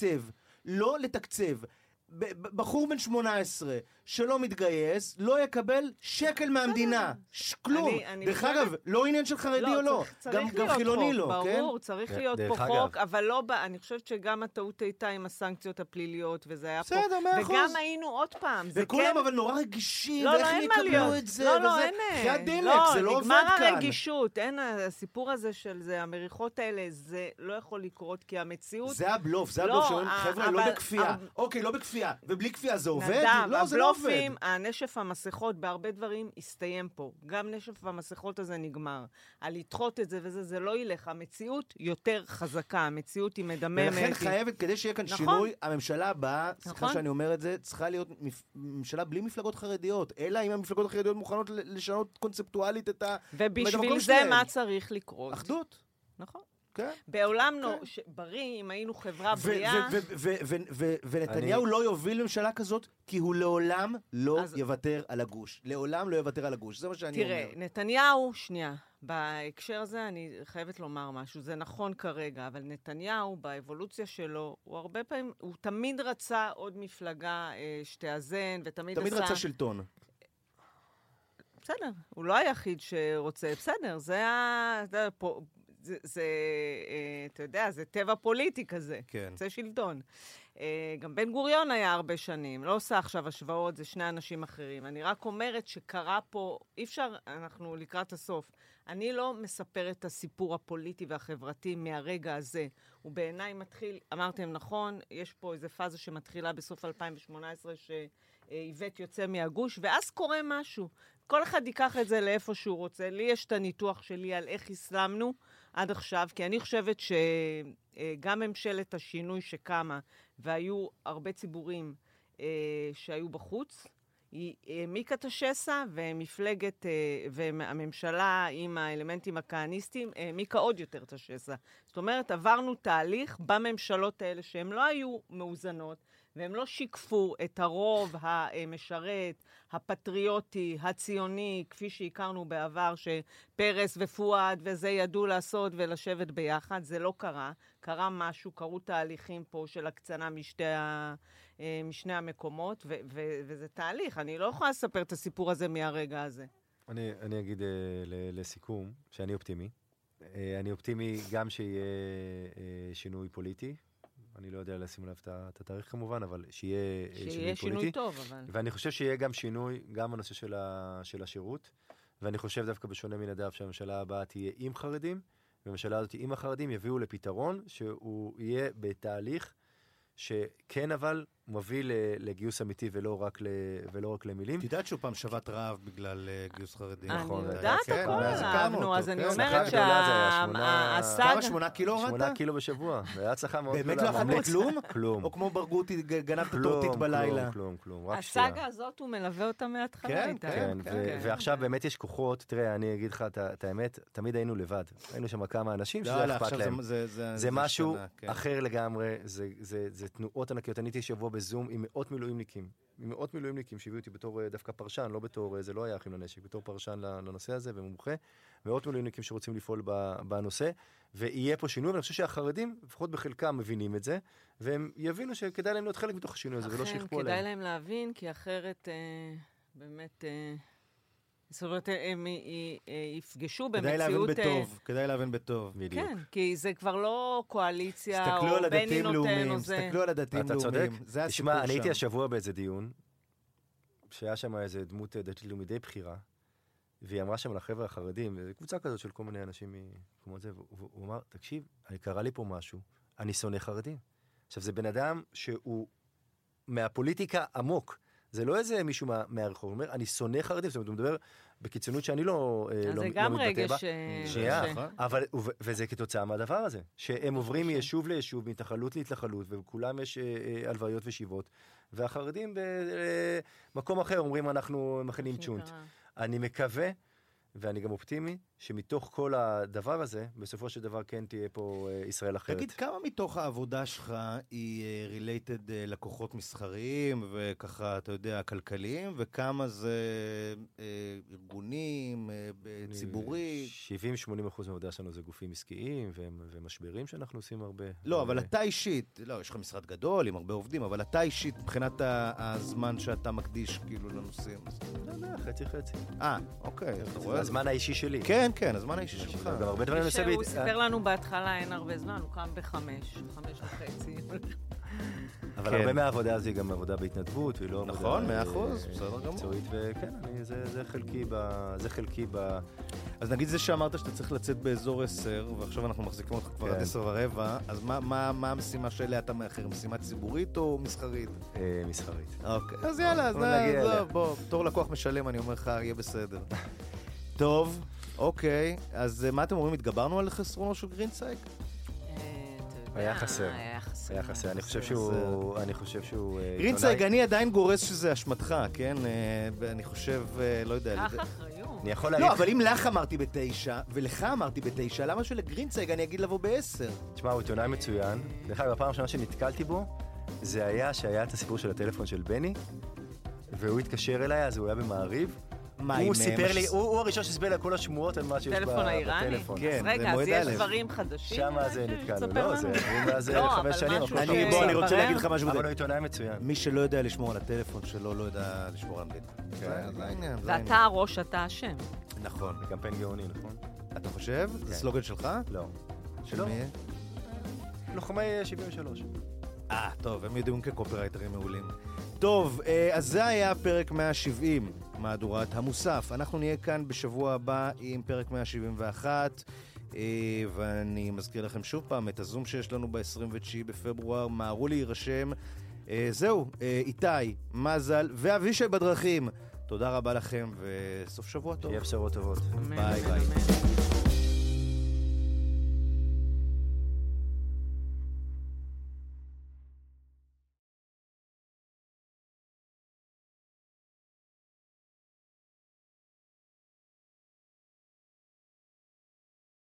לתקצב. בחור בן 18 שלא מתגייס, לא יקבל שקל מהמדינה. כלום. דרך אגב, לא עניין של חרדי או לא. גם חילוני לא, כן? ברור, צריך להיות פה חוק, אבל לא, אני חושבת שגם הטעות הייתה עם הסנקציות הפליליות, וזה היה פה. בסדר, 100%. וגם היינו עוד פעם. וכולם אבל נורא רגישים, ואיך הם יקבלו את זה, לא, אין. חיית דלק, זה לא עובד כאן. נגמר הרגישות, אין, הסיפור הזה של זה, המריחות האלה, זה לא יכול לקרות, כי המציאות... זה הבלוף, שאומרים, חבר'ה, לא בכפייה. אוקיי, לא בכפייה, ובלי כפייה זה עובד? לא, זה לא עובד. הנשף המסכות בהרבה דברים הסתיים פה. גם נשף המסכות הזה נגמר. על לדחות את זה וזה, זה לא ילך. המציאות יותר חזקה, המציאות היא מדממת. ולכן חייבת, כדי שיהיה כאן שינוי, הממשלה הבאה, סליחה שאני אומר את זה, צריכה להיות ממשלה בלי מפלגות חרדיות, אלא אם המפלגות החרדיות מוכנות לשנות קונספטואלית את ובשביל זה מה צריך לקרות? אחדות. נכון. כן. בעולם בריא, אם היינו חברה בריאה... ונתניהו לא יוביל ממשלה כזאת, כי הוא לעולם לא יוותר על הגוש. לעולם לא יוותר על הגוש. זה מה שאני אומר. תראה, נתניהו, שנייה, בהקשר הזה אני חייבת לומר משהו. זה נכון כרגע, אבל נתניהו, באבולוציה שלו, הוא הרבה פעמים, הוא תמיד רצה עוד מפלגה שתאזן, ותמיד רצה שלטון. בסדר, הוא לא היחיד שרוצה, בסדר, אתה יודע, זה טבע פוליטי כזה, זה שלטון. גם בן גוריון היה הרבה שנים, לא עושה עכשיו השוואות, זה שני אנשים אחרים. אני רק אומרת שקרה פה, אי אפשר, אנחנו לקראת הסוף. אני לא מספר את הסיפור הפוליטי והחברתי מהרגע הזה. הוא בעיניי מתחיל, אמרתם נכון, יש פה איזו פאזה שמתחילה בסוף 2018, שאיבט יוצא מהגוש, ואז קורה משהו. כל אחד ייקח את זה לאיפה שהוא רוצה. לי יש את הניתוח שלי על איך הסלמנו עד עכשיו, כי אני חושבת שגם ממשלת השינוי שקמה, והיו הרבה ציבורים שהיו בחוץ, היא העמיקה את השסע, ומפלגת, והממשלה עם האלמנטים הכהניסטיים, העמיקה עוד יותר את השסע. זאת אומרת, עברנו תהליך בממשלות האלה שהן לא היו מאוזנות, והם לא שיקפו את הרוב המשרת, הפטריוטי, הציוני, כפי שהכרנו בעבר, שפרס ופואד וזה ידעו לעשות ולשבת ביחד. זה לא קרה. קרה משהו, קרו תהליכים פה של הקצנה משני המקומות, וזה תהליך. אני לא יכולה לספר את הסיפור הזה מהרגע הזה. אני אגיד לסיכום שאני אופטימי. אני אופטימי גם שיהיה שינוי פוליטי. אני לא יודע לשים עליו את התאריך כמובן, אבל שיהיה שינוי פוליטי. שיהיה שינוי טוב, אבל... ואני חושב שיהיה גם שינוי, גם בנושא של השירות, ואני חושב דווקא בשונה מנדב שהממשלה הבאה תהיה עם חרדים, והממשלה הזאת עם החרדים יביאו לפתרון שהוא יהיה בתהליך שכן אבל מוביל לגיוס אמיתי ולא רק למילים. תדעת שהוא פעם שבת רעב בגלל גיוס חרדים. אני יודעת הכל עליו, אז אני אומרת כמה 8 קילו הורדת? 8 קילו בשבוע, והיה הצלחה מאוד באמת לא אכלת כלום? כלום. או כמו ברגותי גנבת טורטית בלילה? כלום, רק שתייה. הסאגה הזאת הוא מלווה אותה מההתחלה. כן, ועכשיו באמת יש כוחות, תראה, אני אגיד לך את האמת, תמיד היינו לבד. היינו שם כמה אנשים שזה אכפת להם. זה משהו אחר לגמרי, זה תנועות ענקיות. אני הייתי שבוע בזום עם מאות מילואימניקים שהביאו אותי בתור דווקא פרשן, לא בתור, זה לא היה אחים לנשק, בתור פרשן לנושא הזה ומומחה, מאות מילואימניקים שרוצים לפעול בנושא, ויהיה פה שינוי, ואני חושב שהחרדים, לפחות בחלקם, מבינים את זה, והם יבינו שכדאי להם להיות חלק בתוך השינוי הזה, ולא שיכפו עליהם. כדאי להם להבין, כי אחרת באמת... זאת אומרת, הם יפגשו במציאות... כדאי להבין בטוב. כן, כי זה כבר לא קואליציה, או בני נותן, או זה... תסתכלו על הדתיים לאומיים. זה הסיפור שם. תשמע, אני הייתי השבוע באיזה דיון, שהיה שם איזה דמות דתית לאומית די בחירה, והיא אמרה שם לחבר'ה החרדים, זו קבוצה כזאת של כל מיני אנשים כמו זה, והוא אמר, תקשיב, קרה לי פה משהו, אני שונא חרדים. עכשיו, זה בן אדם שהוא מהפוליטיקה עמוק, זה לא איזה מישהו מהרחוב, הוא אומר, אני שונא חרדים, זאת אומרת, הוא מדבר בקיצוניות שאני לא מתבטא בה. זה גם רגש... וזה כתוצאה מהדבר הזה, שהם עוברים מיישוב ליישוב, מתנחלות להתנחלות, וכולם יש הלוויות ושיבות, והחרדים במקום אחר אומרים, אנחנו מכינים צ'ונט. אני מקווה, ואני גם אופטימי, שמתוך כל הדבר הזה, בסופו של דבר כן תהיה פה ישראל אחרת. תגיד, כמה מתוך העבודה שלך היא related לקוחות מסחריים, וככה, אתה יודע, כלכליים, וכמה זה ארגונים, ציבורי? 70-80% מהעבודה שלנו זה גופים עסקיים, ומשברים שאנחנו עושים הרבה. לא, אבל אתה אישית, לא, יש לך משרד גדול עם הרבה עובדים, אבל אתה אישית, מבחינת הזמן שאתה מקדיש כאילו לנושאים. לא יודע, חצי. אוקיי. הזמן האישי שלי. כן, הזמן האישי שלך. גם הרבה דברים נושא... הוא סיפר לנו בהתחלה, אין הרבה זמן, הוא קם ב5:30. אבל הרבה מהעבודה הזו היא גם עבודה בהתנדבות, והיא לא עבודה... נכון, 100%, בסדר גמור. מקצועית, וכן, זה חלקי ב... אז נגיד זה שאמרת שאתה צריך לצאת באזור 10, ועכשיו אנחנו מחזיקים אותך כבר עד 10:15, אז מה המשימה שאליה אתה מאחר? משימה ציבורית או מסחרית? מסחרית. אוקיי, אז יאללה, בוא, בתור לקוח משלם, אני אומר לך, יהיה בסדר. טוב, אוקיי, אז מה אתם אומרים, התגברנו על חסרונו של גרינצייג? היה חסר. אני חושב שהוא... גרינצייג, אני עדיין גורס שזה אשמתך, כן? אני חושב, לא יודע... אני יכול להגיד... לא, אבל אם לך אמרתי ב9, ולך אמרתי ב9, למה שלגרינצייג אני אגיד לבוא ב10? תשמע, הוא עיתונאי מצוין. דרך אגב, הפעם הראשונה שנתקלתי בו, זה היה שהיה את הסיפור של הטלפון של בני, והוא התקשר אליי, אז הוא היה במעריב, הוא סיפר לי, הוא הראשון שסיפר לי כל השמועות על מה שיש בטלפון. טלפון האיראני? כן, רגע, אז יש דברים חדשים? שמה זה נתקע לו, לא, זה 5 שנים. אני רוצה להגיד לך משהו. אבל הוא עיתונאי מצוין. מי שלא יודע לשמור על הטלפון שלו, לא יודע לשמור על המדינה. זה העניין. ואתה הראש, אתה אשם. נכון. זה קמפיין גאוני, נכון? אתה חושב? זה סלוגן שלך? לא. של מי? לוחמי 73. טוב, הם יודעים כקופרייטרים מעולים. טוב, אז זה היה פרק 170, מהדורת המוסף. אנחנו נהיה כאן בשבוע הבא עם פרק 171, ואני מזכיר לכם שוב פעם את הזום שיש לנו ב-29 בפברואר. מהרו להירשם. זהו, איתי, מזל ואבישי בדרכים. תודה רבה לכם, וסוף שבוע טוב. שיהיה בשורות טובות. ביי ביי.